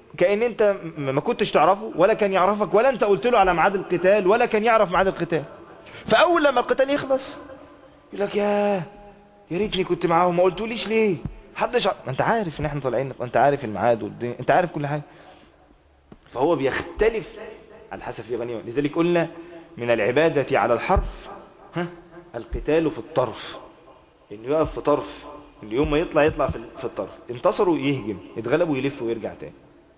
كأن انت ما كنتش تعرفه ولا كان يعرفك، ولا انت قلت له على ميعاد القتال ولا كان يعرف ميعاد القتال. فاول لما القتال يخلص يقول لك يا يا ريتني كنت معاهم، ما قلتوليش ليه؟ محدش ع... ما انت عارف ان احنا طالعين، انت عارف الميعاد والدنيا، انت عارف كل حاجه. فهو بيختلف على حسب في غنيمه. لذلك قلنا من العباده على الحرف ها القتال في الطرف، انه يقف في طرف، اليوم ما يطلع يطلع في في الطرف، انتصروا يهجم، اتغلبوا يلف ويرجع تاني.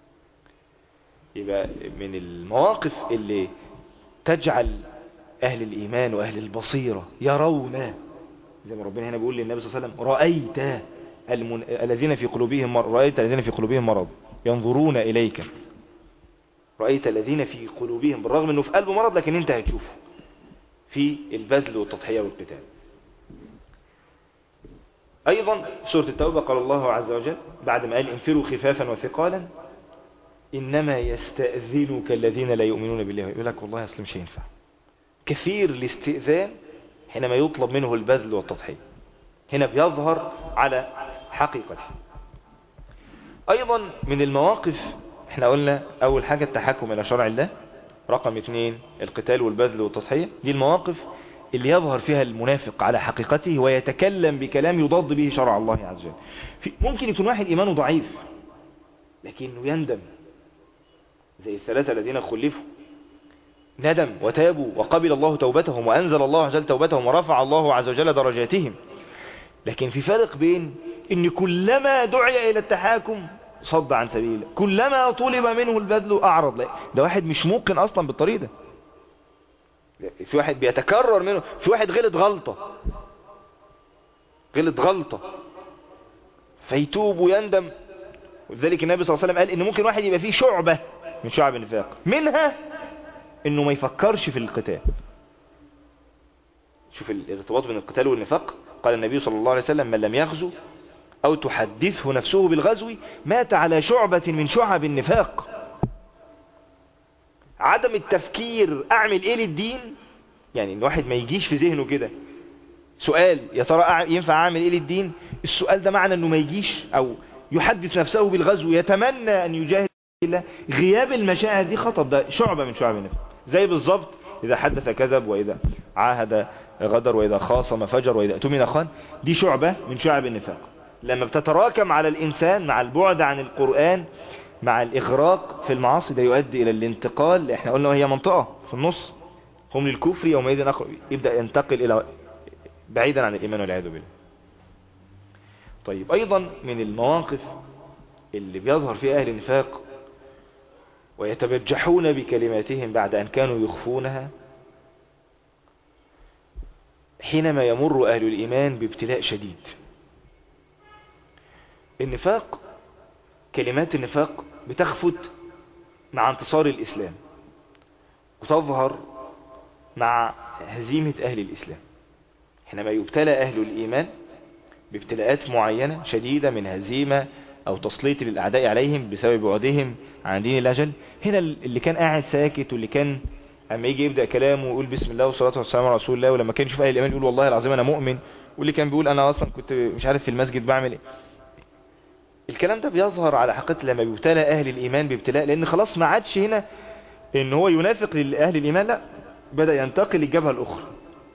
يبقى من المواقف اللي تجعل اهل الايمان واهل البصيره يرون، زي ما ربنا هنا بيقول للنبي صلى الله عليه وسلم رأيت المن... الذين في قلوبهم مرض، رأيت الذين في قلوبهم مرض ينظرون إليك، رأيت الذين في قلوبهم، بالرغم انه في قلبه مرض لكن انت هتشوفه في البذل والتضحية والقتال. ايضا سورة التوبة قال الله عز وجل بعد ما قال انفروا خفافا وثقالا انما يستأذنك الذين لا يؤمنون بالله. يقول لك والله اصل مش هينفع. كثير الاستئذان حينما يطلب منه البذل والتضحية، هنا بيظهر على حقيقته. ايضا من المواقف احنا قلنا اول حاجة التحكم الى شرع الله، رقم اثنين القتال والبذل والتضحية. دي المواقف اللي يظهر فيها المنافق على حقيقته ويتكلم بكلام يضاد به شرع الله عز وجل. ممكن يكون واحد ايمانه ضعيف لكنه يندم، زي الثلاثة الذين خلفوا، ندم وتابوا وقبل الله توبتهم وأنزل الله عز وجل توبتهم ورفع الله عز وجل درجاتهم. لكن في فرق بين ان كلما دعي الى التحاكم صد عن سبيل الله، كلما طلب منه البذل اعرض. لا، ده واحد مش موقن اصلا بالطريق ده. في واحد بيتكرر منه، في واحد غلط غلطة غلط غلطة فيتوب ويندم. ولذلك النبي صلى الله عليه وسلم قال ان ممكن واحد يبقى فيه شعبة من شعب النفاق، منها انه ما يفكرش في القتال. شوف الارتباط بين القتال والنفاق. قال النبي صلى الله عليه وسلم من لم يغزو او تحدثه نفسه بالغزو مات على شعبة من شعب النفاق. عدم التفكير اعمل ايه للدين، يعني ان واحد ما يجيش في ذهنه كده سؤال يا ترى ينفع اعمل ايه للدين، السؤال ده معنى انه ما يجيش او يحدث نفسه بالغزو يتمنى ان يجاهد الله. غياب المشاعر دي خطب، ده شعبة من شعب النفاق. زي بالظبط اذا حدث كذب، واذا عاهد غدر، واذا خاصم فجر، واذا اؤتمن خان. دي شعبة من شعب النفاق. لما بتتراكم على الانسان مع البعد عن القرآن، مع الاغراق في المعاصي، ده يؤدي الى الانتقال. احنا قلنا هي منطقة في النص، هم للكفر يومئذ اخر، يبدأ ينتقل الى بعيدا عن الايمان والعياذ بالله. طيب ايضا من المواقف اللي بيظهر فيها اهل النفاق ويتبجحون بكلماتهم بعد ان كانوا يخفونها، حينما يمر اهل الايمان بابتلاء شديد. النفاق، كلمات النفاق بتخفت مع انتصار الاسلام وتظهر مع هزيمة اهل الاسلام. حينما يبتلى اهل الايمان بابتلاءات معينة شديدة من هزيمة او تسليط للاعداء عليهم بسبب بعدهم عن دين الله جل، هنا اللي كان قاعد ساكت، واللي كان اما يجي يبدأ كلامه ويقول بسم الله والصلاة والسلام على رسول الله، ولما كان يشوف اهل الايمان يقول والله العظيم انا مؤمن، واللي كان بيقول انا اصلا كنت مش عارف في المسجد بعمل ايه. الكلام ده بيظهر على حقيقة لما بيبتلى اهل الايمان بابتلاء، لان خلاص ما عادش هنا ان هو ينافق لاهل الايمان، لا، بدأ ينتقل للجبهة الاخرى.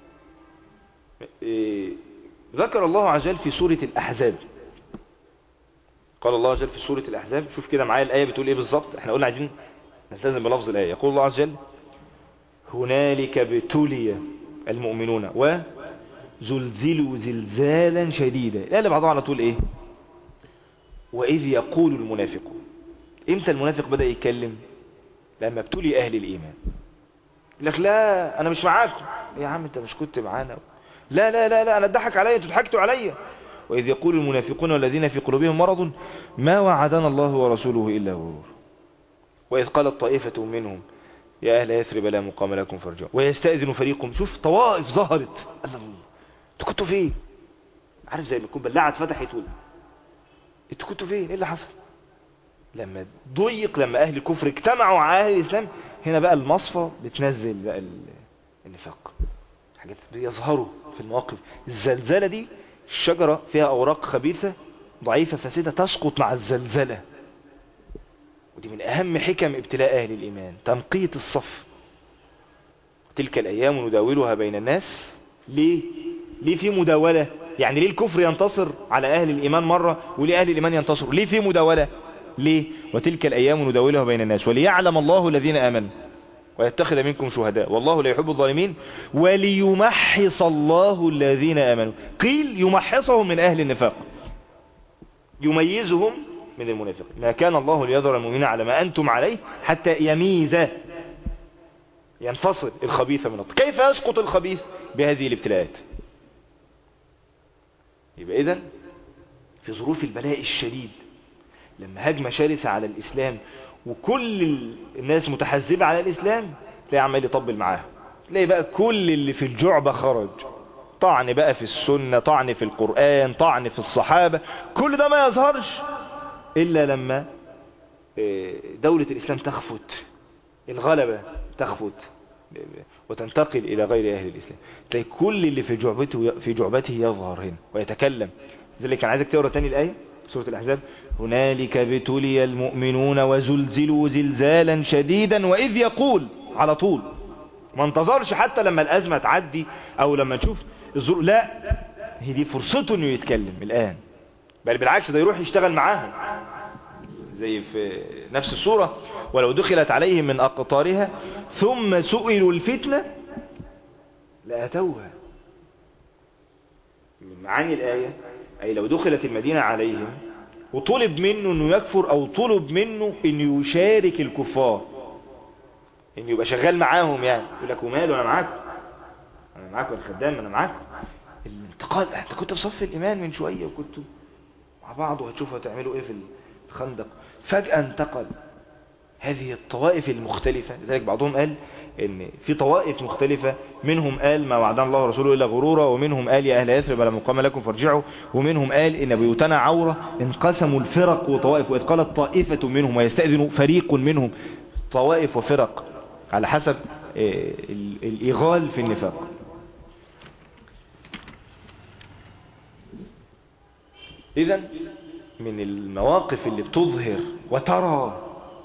إيه ذكر الله عز وجل في سورة الاحزاب، قال الله عز وجل في سورة الاحزاب، شوف كده معايا الايه بتقول ايه بالظبط. احنا قلنا عايزين نلتزم بلفظ الايه. يقول الله عز وجل هنالك ابتلي المؤمنون وزلزلوا زلزالا شديدا. الايه اللي بعضها على طول ايه؟ واذ يقول المنافقون. امتى المنافق بدأ يتكلم؟ لما ابتلي اهل الايمان. يقول لك لا انا مش معاكم. يا عم انت مش كنت معانا؟ لا لا لا لا انا اتضحك عليا، انتوا ضحكتوا عليا. واذ يقول المنافقون والذين في قلوبهم مرض ما وعدنا الله ورسوله الا غرور. واذ قالت طائفة منهم يا اهل يثرب لا مقام لكم فارجعوا ويستأذن فريق. شوف طوائف ظهرت، الله انتوا كنتوا فين؟ عارف زي ما تكون بلاعة فتحت ولا انتوا كنتوا فين؟ ايه اللي حصل؟ لما ضيق، لما اهل الكفر اجتمعوا على اهل الاسلام، هنا بقى المصفى بتنزل بقى النفاق. حاجات بيظهروا في المواقف. الزلزلة دي الشجرة فيها اوراق خبيثة ضعيفة فاسدة تسقط مع الزلزلة، ودي من أهم حكم ابتلاء أهل الإيمان، تنقية الصف. تلك الأيام نداولها بين الناس. ليه؟ ليه في مداولة؟ يعني ليه الكفر ينتصر على أهل الإيمان مرة وليه أهل الإيمان ينتصر؟ ليه في مداولة؟ ليه؟ وتلك الأيام نداولها بين الناس وليعلم الله الذين آمنوا ويتخذ منكم شهداء والله لا يحب الظالمين وليمحص الله الذين آمنوا. قيل يمحصهم من أهل النفاق، يميزهم من المنافق. ما كان الله ليذر المؤمنين على ما أنتم عليه حتى يميز، ينفصل الخبيث من الطيب. كيف يسقط الخبيث؟ بهذه الابتلاءات. يبقى إذن في ظروف البلاء الشديد، لما هجمة شرسة على الإسلام وكل الناس متحزبة على الإسلام، تلاقي عمال يطبل معاها، تلاقي بقى كل اللي في الجعبة خرج، طعن بقى في السنة، طعن في القرآن، طعن في الصحابة. كل ده ما يظهرش إلا لما دولة الإسلام تخفت، الغلبة تخفت وتنتقل إلى غير أهل الإسلام. تلاقي كل اللي في جعبته في جعبته يظهر هنا ويتكلم. ذلك كان عايزك تقرأ تاني الآية سورة الأحزاب: هنالك ابتلي المؤمنون وزلزلوا زلزالا شديدا وإذ يقول، على طول ما انتظرش حتى لما الأزمة تعدي أو لما نشوف الظروف، لا، هي دي فرصته إنه يتكلم الآن، بل بالعكس ده يروح يشتغل معاهم، زي في نفس السورة: ولو دخلت عليهم من أقطارها ثم سئلوا الفتنة لأتوها. من معاني الآية أي لو دخلت المدينة عليهم وطلب منه أنه يكفر أو طلب منه أنه يشارك الكفار، أنه يبقى شغال معاهم، يعني يقول لك وماله أنا معاكم، أنا معاكم الخدام، أنا معاكم. الانتقال، أنت كنت في صف الإيمان من شوية وكنتوا مع بعض وهتشوفوا هتعملوا إيه في الخندق، فجأة انتقل. هذه الطوائف المختلفة، لذلك بعضهم قال ان في طوائف مختلفة، منهم قال ما وعدنا الله ورسوله الا غرورا، ومنهم قال يا اهل يثرب لا مقام لكم فارجعوا، ومنهم قال ان بيوتنا عورة. انقسموا الفرق وطوائف، واذ قالت طائفة منهم ويستأذن فريق منهم، طوائف وفرق على حسب الاغال في النفاق. اذا من المواقف اللي بتظهر وترى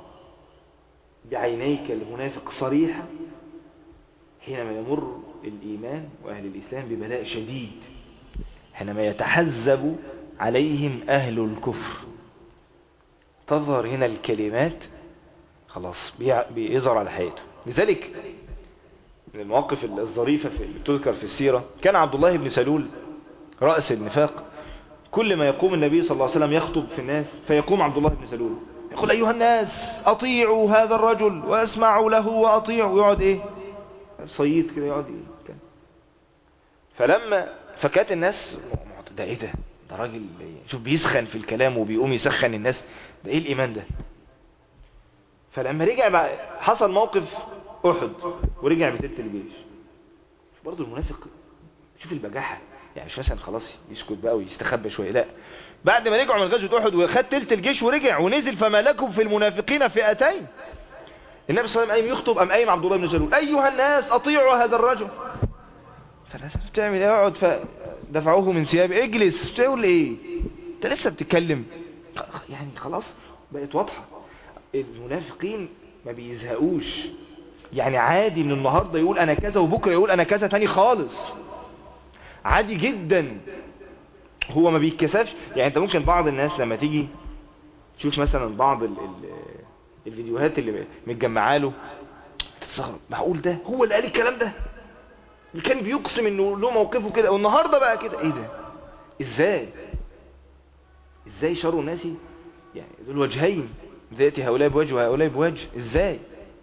بعينيك المنافق صريحا حينما يمر الإيمان وأهل الإسلام ببلاء شديد، حينما يتحزب عليهم أهل الكفر، تظهر هنا الكلمات خلاص بيظهر على حياته. لذلك من المواقف الظريفة اللي بتذكر في السيرة، كان عبد الله بن سلول رأس النفاق، كل ما يقوم النبي صلى الله عليه وسلم يخطب في الناس فيقوم عبد الله بن سلول يقول أيها الناس أطيعوا هذا الرجل واسمعوا له وأطيعوا، ويقعد إيه صيد كده، يقعد إيه. فلما فكانت الناس ده إيه ده ده راجل شوف بيسخن في الكلام وبيقوم يسخن الناس، ده إيه الإيمان ده. فلما رجع بقى حصل موقف أحد ورجع بتلت الجيش، برضو المنافق شوف البجاحة، يعني مش مثلا خلاص يسكت بقى ويستخبى شوية، لا، بعد ما رجعوا من غزوة أحد وخد تلت الجيش ورجع ونزل فما لكم في المنافقين فئتين. النبي صلى الله عليه وسلم يخطب، أم قايم عبد الله بن سلول أيها الناس أطيعوا هذا الرجل. فالناس بتعمل ايه؟ اقعد، فدفعوه من ثيابه، اجلس، بتقول ايه انت لسه بتتكلم؟ يعني خلاص بقت واضحة المنافقين ما بيزهقوش، يعني عادي من النهاردة يقول أنا كذا وبكرة يقول أنا كذا تاني خالص، عادي جدا، هو ما بيتكسفش. يعني انت ممكن بعض الناس لما تيجي تشوف مثلا بعض ال ال الفيديوهات اللي متجمعه له تستغرب، معقول ده هو اللي قال الكلام ده، اللي كان بيقسم انه له موقفه كده والنهارده بقى كده، ايه ده؟ ازاي ازاي شر الناس يعني دول وجهين، ذاتي هؤلاء بوجه وهؤلاء بوجه، ازاي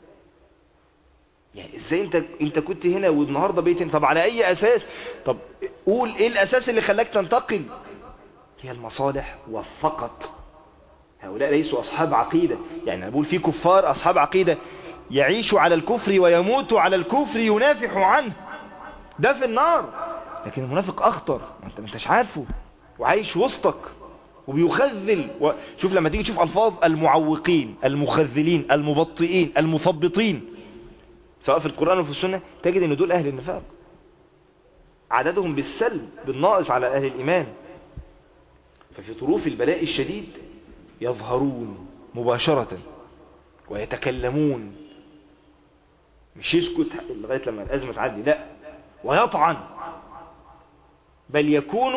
يعني ازاي انت انت كنت هنا والنهارده بقيت هنا؟ طب على اي اساس؟ طب قول ايه الاساس اللي خلاك تنتقل؟ هي المصالح وفقط. هؤلاء ليسوا اصحاب عقيده، يعني انا بقول في كفار اصحاب عقيده يعيشوا على الكفر ويموتوا على الكفر ينافحوا عنه، ده في النار. لكن المنافق اخطر، انت ما انتش عارفه وعايش وسطك وبيخذل و... شوف لما تيجي تشوف الفاظ المعوقين المخذلين المبطئين المثبطين سواء في القرآن وفي السنة، تجد ان دول اهل النفاق، عددهم بالسلب بالناقص على اهل الايمان. ففي طروف البلاء الشديد يظهرون مباشرة ويتكلمون، مش يسكت لغاية لما الأزمة تعدي، لا، ويطعن، بل يكون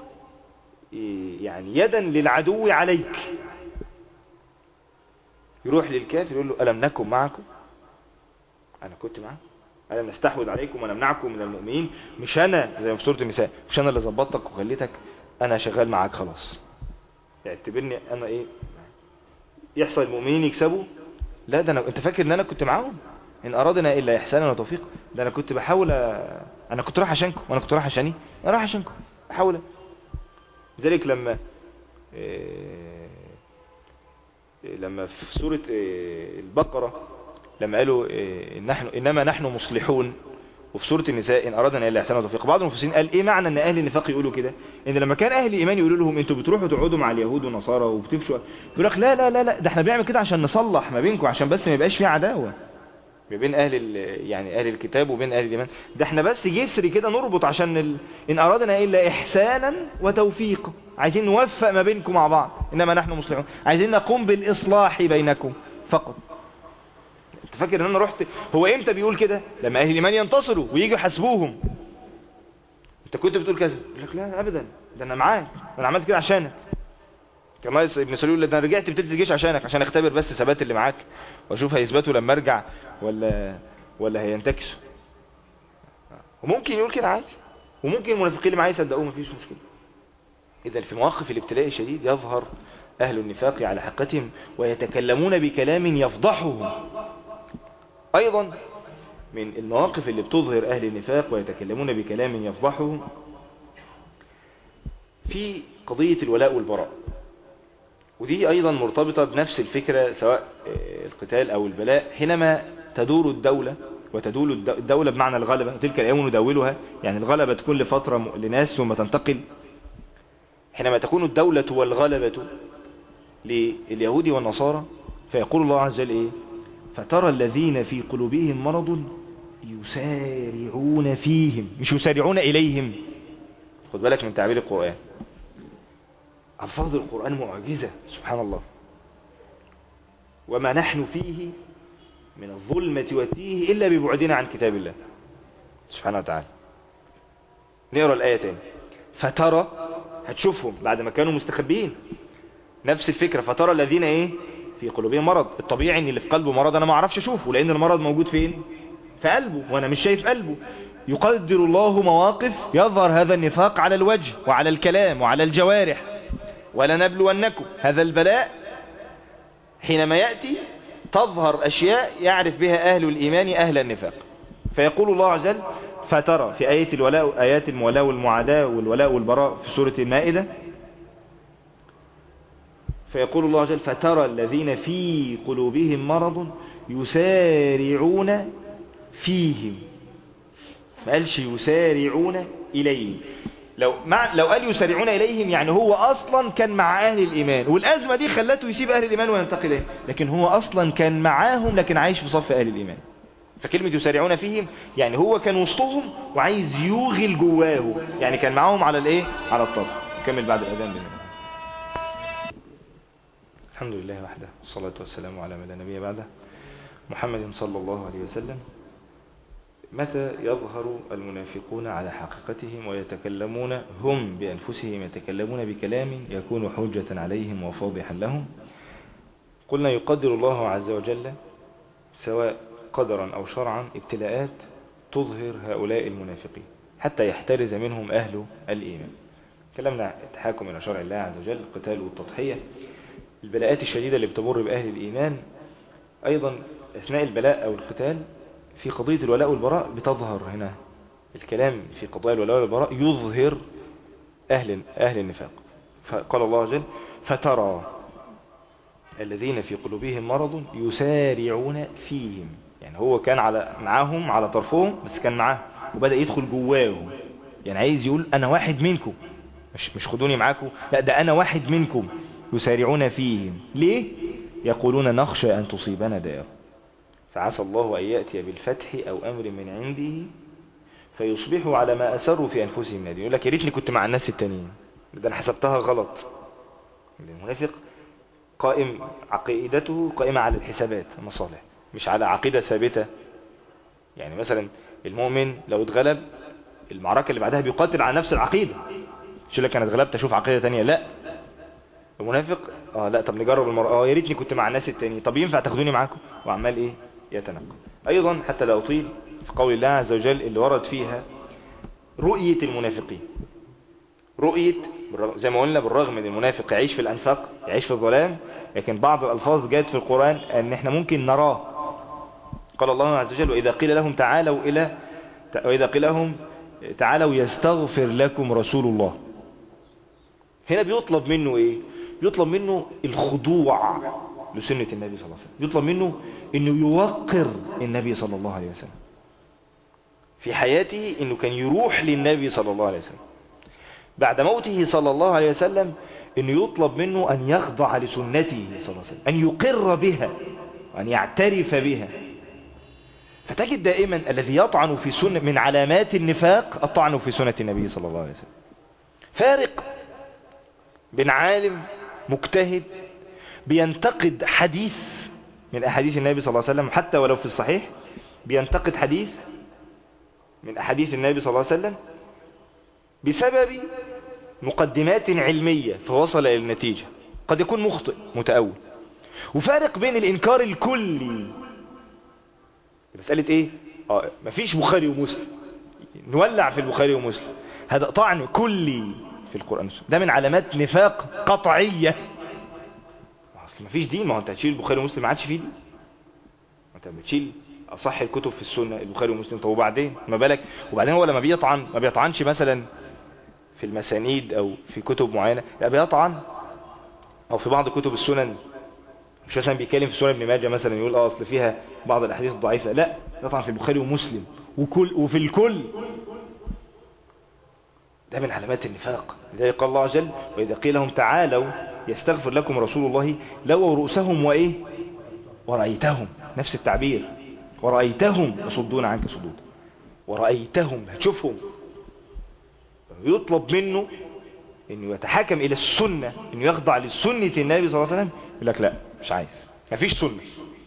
يعني يدا للعدو عليك. يروح للكافر يقول له ألم نكن معكم؟ أنا كنت معكم، ألم نستحوذ عليكم ونمنعكم من المؤمنين؟ مش أنا زي ما في سورة النساء، مش أنا اللي ظبطتك وخليتك، أنا شغال معاك خلاص، اعتبرني أنا إيه. يحصل المؤمنين يكسبوا؟ لا، ده أنا، أنت فاكر إن أنا كنت معاهم؟ إن أرادنا إلا إحسانا وتوفيق، ده أنا كنت بحاول أ... أنا كنت رايح عشانكم، وأنا كنت رايح عشاني، أنا رايح عشانكم بحاول. لذلك لما إيه... لما في سورة إيه... البقرة لما قالوا إيه... نحن إنما نحن مصلحون، وفي سورة النساء إن أرادنا إلا إحسانا وتوفيق، بعض المفسرين قال إيه معنى إن أهل النفاق يقولوا كده؟ إن لما كان أهل الإيمان يقولوا لهم أنتوا بتروحوا تقعدوا مع اليهود والنصارى وبتفشوا، يقول لك لا لا لا لا، ده احنا بنعمل كده عشان نصلح ما بينكم، عشان بس ما يبقاش في عداوة ما بين أهل يعني أهل الكتاب وبين أهل الإيمان، ده احنا بس جسر كده نربط عشان ال... إن أرادنا إلا إحسانا وتوفيقا، عايزين نوفق ما بينكم مع بعض، إنما نحن مصلحون، عايزين نقوم بالإصلاح بينكم فقط. انت فاكر ان انا رحت؟ هو امتى بيقول كده؟ لما اهل الايمان ينتصروا وييجوا يحاسبوهم، انت كنت بتقول كذا، يقول لك لا ابدا، ده انا معاك، انا عملت كده عشانك. كما ابن سلول يقول ده انا رجعت بتلت الجيش عشانك، عشان اختبر بس ثبات اللي معاك واشوف هيثبتوا لما ارجع ولا ولا هينتكسوا. وممكن يقول كده عادي، وممكن المنافقين اللي معاه يصدقوه، مفيش مشكله. اذا في مواقف الابتلاء الشديد يظهر اهل النفاق على حقيقتهم ويتكلمون بكلام يفضحهم. ايضا من المواقف اللي بتظهر اهل النفاق ويتكلمون بكلام يفضحهم في قضية الولاء والبراء، ودي ايضا مرتبطة بنفس الفكرة سواء القتال او البلاء. حينما تدور الدولة وتدول الدولة بمعنى الغلبة، تلك الايام نداولها، يعني الغلبة تكون لفترة لناس ثم تنتقل. حينما تكون الدولة والغلبة لليهود والنصارى فيقول الله عز وجل ايه؟ فترى الذين في قلوبهم مرض يسارعون فيهم، مش يسارعون إليهم. خد بالك من تعبير القرآن، ألفاظ القرآن معجزة سبحان الله. وما نحن فيه من الظلمة والتيه إلا ببعدنا عن كتاب الله سبحانه وتعالى. نقرأ الآية تاني. فترى، هتشوفهم بعد ما كانوا مستخبيين، نفس الفكرة. فترى الذين ايه؟ في قلوبهم مرض. الطبيعي ان اللي في قلبه مرض انا ما اعرفش اشوفه، لان المرض موجود فين؟ في قلبه، وانا مش شايف قلبه. يقدر الله مواقف يظهر هذا النفاق على الوجه وعلى الكلام وعلى الجوارح. ولنبلونكم، هذا البلاء حينما يأتي تظهر أشياء يعرف بها أهل الإيمان أهل النفاق. فيقول الله عز وجل فترى في آية الولاء، آيات المولاة والمعاداة والولاء والبراء في سورة المائدة، فيقول الله عز وجل فترى الذين في قلوبهم مرض يسارعون فيهم، ما قالش يسارعون إليهم. لو مع لو قال يسارعون إليهم يعني هو أصلا كان مع أهل الإيمان، والأزمة دي خلته يسيب أهل الإيمان وينتقل إليهم، لكن هو أصلا كان معاهم لكن عايش في صف أهل الإيمان. فكلمة يسارعون فيهم يعني هو كان وسطهم وعايز يوغل جواه، يعني كان معاهم على الإيه؟ على الطرف. نكمل بعد الأذان بنا. الحمد لله وحده والصلاة والسلام على من لا نبي بعده، محمد صلى الله عليه وسلم. متى يظهر المنافقون على حقيقتهم ويتكلمون هم بأنفسهم، يتكلمون بكلام يكون حجة عليهم وفاضحا لهم؟ قلنا يقدر الله عز وجل سواء قدرا أو شرعا ابتلاءات تظهر هؤلاء المنافقين حتى يحترز منهم أهل الإيمان. كلامنا التحاكم إلى شرع الله عز وجل، القتال والتضحية، البلاءات الشديدة اللي بتمر بأهل الإيمان. أيضا أثناء البلاء أو القتال في قضية الولاء والبراء بتظهر هنا الكلام في قضايا الولاء والبراء يظهر أهل, أهل النفاق. فقال الله عز وجل فترى الذين في قلوبهم مرض يسارعون فيهم، يعني هو كان على معاهم على طرفهم بس كان معاه وبدأ يدخل جواهم، يعني عايز يقول أنا واحد منكم، مش, مش خدوني معاكم، لا ده أنا واحد منكم. يسارعون فيهم ليه؟ يقولون نخشى أن تصيبنا دائرة فعسى الله أن يأتي بالفتح أو أمر من عنده فيصبحوا على ما أسروا في أنفسهم نادمين. يقول لك يا ريتني كنت مع الناس التانيين، ده أنا حسبتها غلط. المنافق قائم عقيدته قائمة على الحسابات المصالح، مش على عقيدة ثابتة. يعني مثلا المؤمن لو اتغلب المعركة اللي بعدها بيقاتل على نفس العقيدة، مش لك انا اتغلبت اشوف عقيدة تانية، لا. المنافق اه لا طب نجرب المرة، اه يا ريتني كنت مع الناس التانيين، طب ينفع تاخدوني معاكم، وعمال ايه يتنقل. ايضا حتى لا اطيل في قول الله عز وجل اللي ورد فيها رؤية المنافقين، رؤية زي ما قلنا بالرغم من المنافق يعيش في الانفاق يعيش في الظلام، لكن بعض الالفاظ جاءت في القرآن ان احنا ممكن نراه. قال الله عز وجل واذا قيل لهم تعالوا الى واذا قيل لهم تعالوا يستغفر لكم رسول الله، هنا بيطلب منه ايه؟ بيطلب منه الخضوع لسنة النبي صلى الله عليه وسلم، بيطلب منه انه يوقر النبي صلى الله عليه وسلم في حياته، انه كان يروح للنبي صلى الله عليه وسلم. بعد موته صلى الله عليه وسلم انه يطلب منه ان يخضع لسنته صلى الله عليه وسلم، ان يقر بها وان يعترف بها. فتجد دائما الذي يطعن في سنة من علامات النفاق الطعن في سنة النبي صلى الله عليه وسلم. فارق بين عالم مجتهد بينتقد حديث من أحاديث النبي صلى الله عليه وسلم حتى ولو في الصحيح، بينتقد حديث من أحاديث النبي صلى الله عليه وسلم بسبب مقدمات علمية فوصل إلى النتيجة، قد يكون مخطئ متأول. وفارق بين الإنكار الكلي، مسألة إيه؟ آه مفيش بخاري ومسلم، نولع في البخاري ومسلم، هذا طعن كلي في القرآن، ده من علامات نفاق قطعية. اصل مفيش دين، ما هو انت هتشيل البخاري ومسلم ما عادش فيه دين، انت بتشيل اصح الكتب في السنة البخاري ومسلم، طب وبعدين ما بالك؟ وبعدين هو لما بيطعن ما بيطعنش مثلا في المسانيد او في كتب معينة، لا بيطعن او في بعض كتب السنن، مش مثلا بيتكلم في سنن ابن ماجه مثلا يقول اه اصل فيها بعض الاحاديث الضعيفة، لا يطعن في البخاري ومسلم وكل وفي الكل. ده من علامات النفاق. لذلك قال الله عز وجل وإذا قيل لهم تعالوا يستغفر لكم رسول الله لووا رؤوسهم وإيه ورأيتهم، نفس التعبير، ورأيتهم يصدون عنك صدود، ورأيتهم هتشوفهم. يطلب منه انه يتحكم الى السنة، انه يخضع للسنة النبي صلى الله عليه وسلم، يقول لك لا مش عايز، مفيش سنة.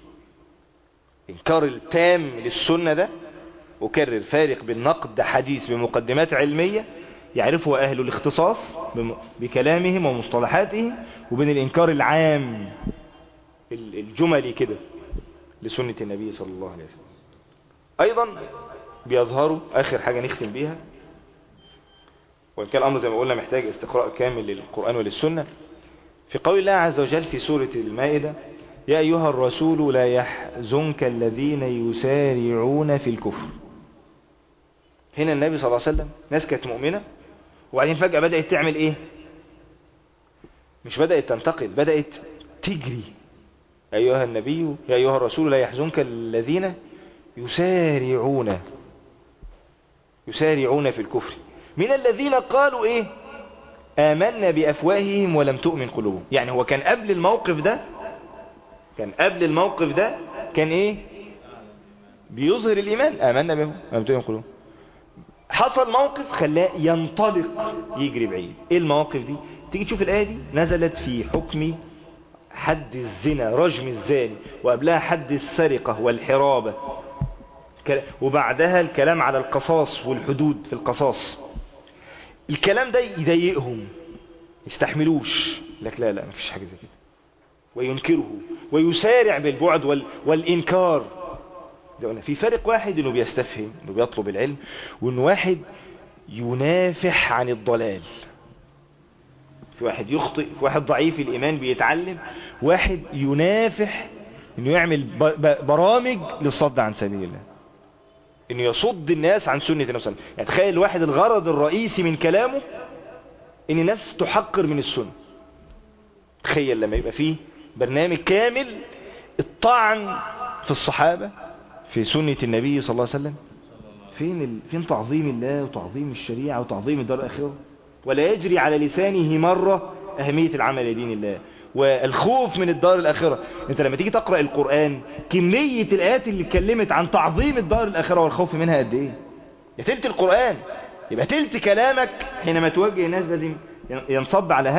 انكار التام للسنة ده، وكرر فارق بين نقد حديث بمقدمات علمية يعرفه أهل الاختصاص بكلامهم ومصطلحاتهم، وبين الإنكار العام الجملي كده لسنة النبي صلى الله عليه وسلم. أيضا بيظهروا آخر حاجة نختم بيها، وإن كان الأمر زي ما قلنا محتاج استقراء كامل للقرآن وللسنة، في قول الله عز وجل في سورة المائدة يا أيها الرسول لا يحزنك الذين يسارعون في الكفر. هنا النبي صلى الله عليه وسلم ناس كانت مؤمنة وبعدين فجأة بدأت تعمل ايه؟ مش بدأت تنتقل، بدأت تجري. أيها النبي يا أيها الرسول لا يحزنك الذين يسارعون يسارعون في الكفر من الذين قالوا ايه؟ آمنا بأفواههم ولم تؤمن قلوبهم. يعني هو كان قبل الموقف ده كان قبل الموقف ده كان ايه؟ بيظهر الإيمان، آمنا بهم ولم تؤمن قلوبهم. حصل موقف خلاه ينطلق يجري بعيد. ايه المواقف دي؟ تيجي تشوف الآية دي نزلت في حكم حد الزنا رجم الزاني، وقبلها حد السرقة والحرابة، وبعدها الكلام على القصاص والحدود في القصاص. الكلام ده يضايقهم يستحملوش، لك لا لا مفيش حاجة زي كده، وينكره ويسارع بالبعد وال... والإنكار. في فرق واحد انه بيستفهم انه بيطلب العلم، وانه واحد ينافح عن الضلال. في واحد يخطئ، في واحد ضعيف الإيمان بيتعلم، واحد ينافح انه يعمل برامج للصد عن سبيل الله، انه يصد الناس عن سنة النبي صلى الله عليه وسلم. يعني تخيل الواحد الغرض الرئيسي من كلامه ان الناس تحقر من السنة. تخيل لما يبقى فيه برنامج كامل الطعن في الصحابة في سنة النبي صلى الله عليه وسلم. فين ال... فين تعظيم الله وتعظيم الشريعة وتعظيم الدار الآخرة؟ ولا يجري على لسانه مرة أهمية العمل لدين الله والخوف من الدار الآخرة. انت لما تيجي تقرأ القرآن كمية الآيات اللي اتكلمت عن تعظيم الدار الآخرة والخوف منها قد ايه؟ يا تلت القرآن، يبقى تلت كلامك حينما توجه الناس لازم ينصب على هذا.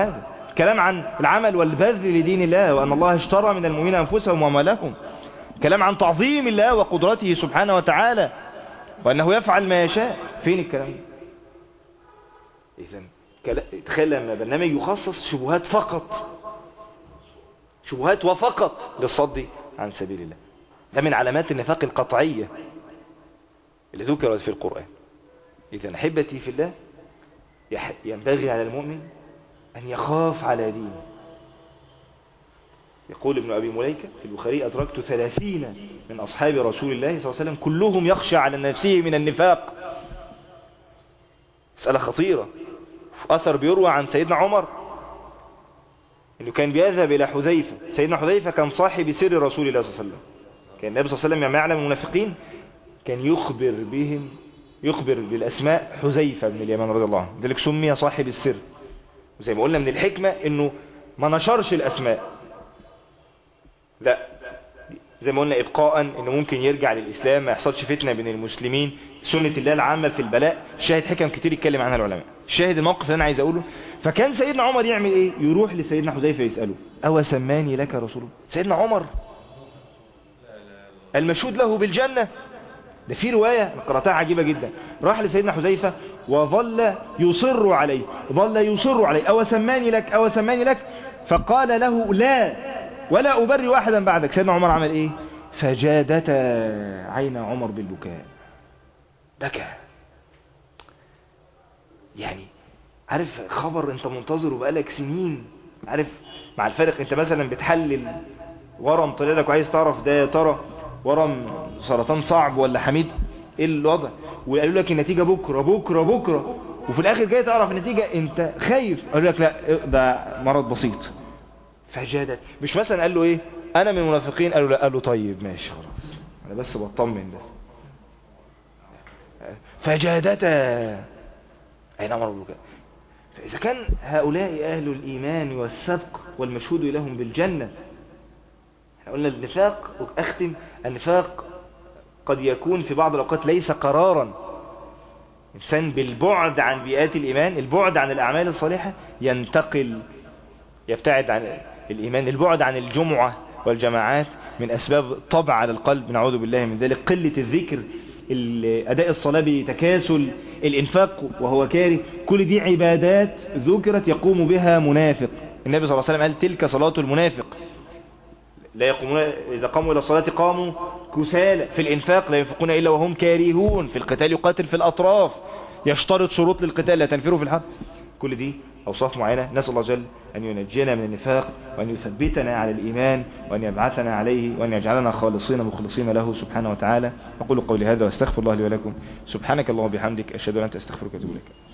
كلام عن العمل والبذل لدين الله، وأن الله اشترى من المؤمنين أنفسهم وأموالهم. كلام عن تعظيم الله وقدرته سبحانه وتعالى، وأنه يفعل ما يشاء. فين الكلام ده؟ إذن تخيل لما برنامج يخصص شبهات فقط، شبهات وفقط للصد عن سبيل الله. ده من علامات النفاق القطعية اللي ذكرت في القرآن. إذن أحبتي في الله، ينبغي على المؤمن أن يخاف على دينه. يقول ابن أبي مليكة في البخاري: أدركت ثلاثين من أصحاب رسول الله صلى الله عليه وسلم كلهم يخشى على نفسه من النفاق. مسألة خطيرة. في أثر بيروى عن سيدنا عمر أنه كان بيذهب إلى حذيفة. سيدنا حذيفة كان صاحب سر رسول الله صلى الله عليه وسلم. كان النبي صلى الله عليه وسلم لما يعلم المنافقين كان يخبر بهم، يخبر بالأسماء حذيفة بن اليمان رضي الله عنه، ذلك سمي صاحب السر. وزي ما قلنا من الحكمة أنه ما نشرش الأسماء، لا، زي ما قلنا إبقاء أنه ممكن يرجع للإسلام، ما يحصلش فتنة بين المسلمين، سنة الله العامة في البلاء. شاهد حكم كتير يتكلم عنها العلماء. شاهد الموقف اللي أنا عايز أقوله، فكان سيدنا عمر يعمل إيه؟ يروح لسيدنا حذيفة يسأله: أو سماني لك رسول الله؟ سيدنا عمر المشهود له بالجنة. ده في رواية قرأتها عجيبة جدا، راح لسيدنا حذيفة وظل يصر عليه، ظل يصر عليه: أو سماني لك، أو سماني لك. فقال له: لا، ولا أبري واحدا بعدك. سيدنا عمر عمل إيه؟ فجادت عين عمر بالبكاء، بكى. يعني عارف خبر انت منتظره بقالك سنين، عارف مع الفرق انت مثلا بتحلل ورم طلع لك وعايز تعرف ده يا ترى ورم سرطان صعب ولا حميد، ايه الوضع، وقالوا لك النتيجة بكرة بكرة بكرة، وفي الاخر جاي تعرف النتيجة انت خايف، قالوا لك لا ده مرض بسيط. فجادت، مش مثلا قال له ايه انا من المنافقين، قالوا لا، قال له طيب ماشي خلاص انا بس بطمن بس. فجادتا اين امر بالبكاء. فاذا كان هؤلاء اهل الايمان والسبق والمشهود لهم بالجنة، احنا قلنا النفاق، واختم النفاق قد يكون في بعض الاوقات ليس قرارا. انسان بالبعد عن بيئات الايمان، البعد عن الاعمال الصالحة، ينتقل يبتعد عن الإيمان. البعد عن الجمعة والجماعات من أسباب طبع على القلب، نعوذ بالله من ذلك. قلة الذكر، أداء الصلاة بتكاسل، الإنفاق وهو كاره، كل دي عبادات ذكرت يقوم بها منافق. النبي صلى الله عليه وسلم قال: تلك صلاة المنافق، لا يقومون إذا قاموا إلى الصلاة قاموا كسالى. في الإنفاق: لا ينفقون إلا وهم كارهون. في القتال: يقاتل في الأطراف، يشترط شروط للقتال، لا تنفروا في الحرب. كل دي أوصاف معينة. نسأل الله جل أن ينجينا من النفاق، وأن يثبتنا على الإيمان، وأن يبعثنا عليه، وأن يجعلنا خالصين مخلصين له سبحانه وتعالى. أقول قولي هذا واستغفر الله لي ولكم. سبحانك اللهم وبحمدك، أشهد أن لا إله إلا أنت، أستغفرك وأتوب إليك.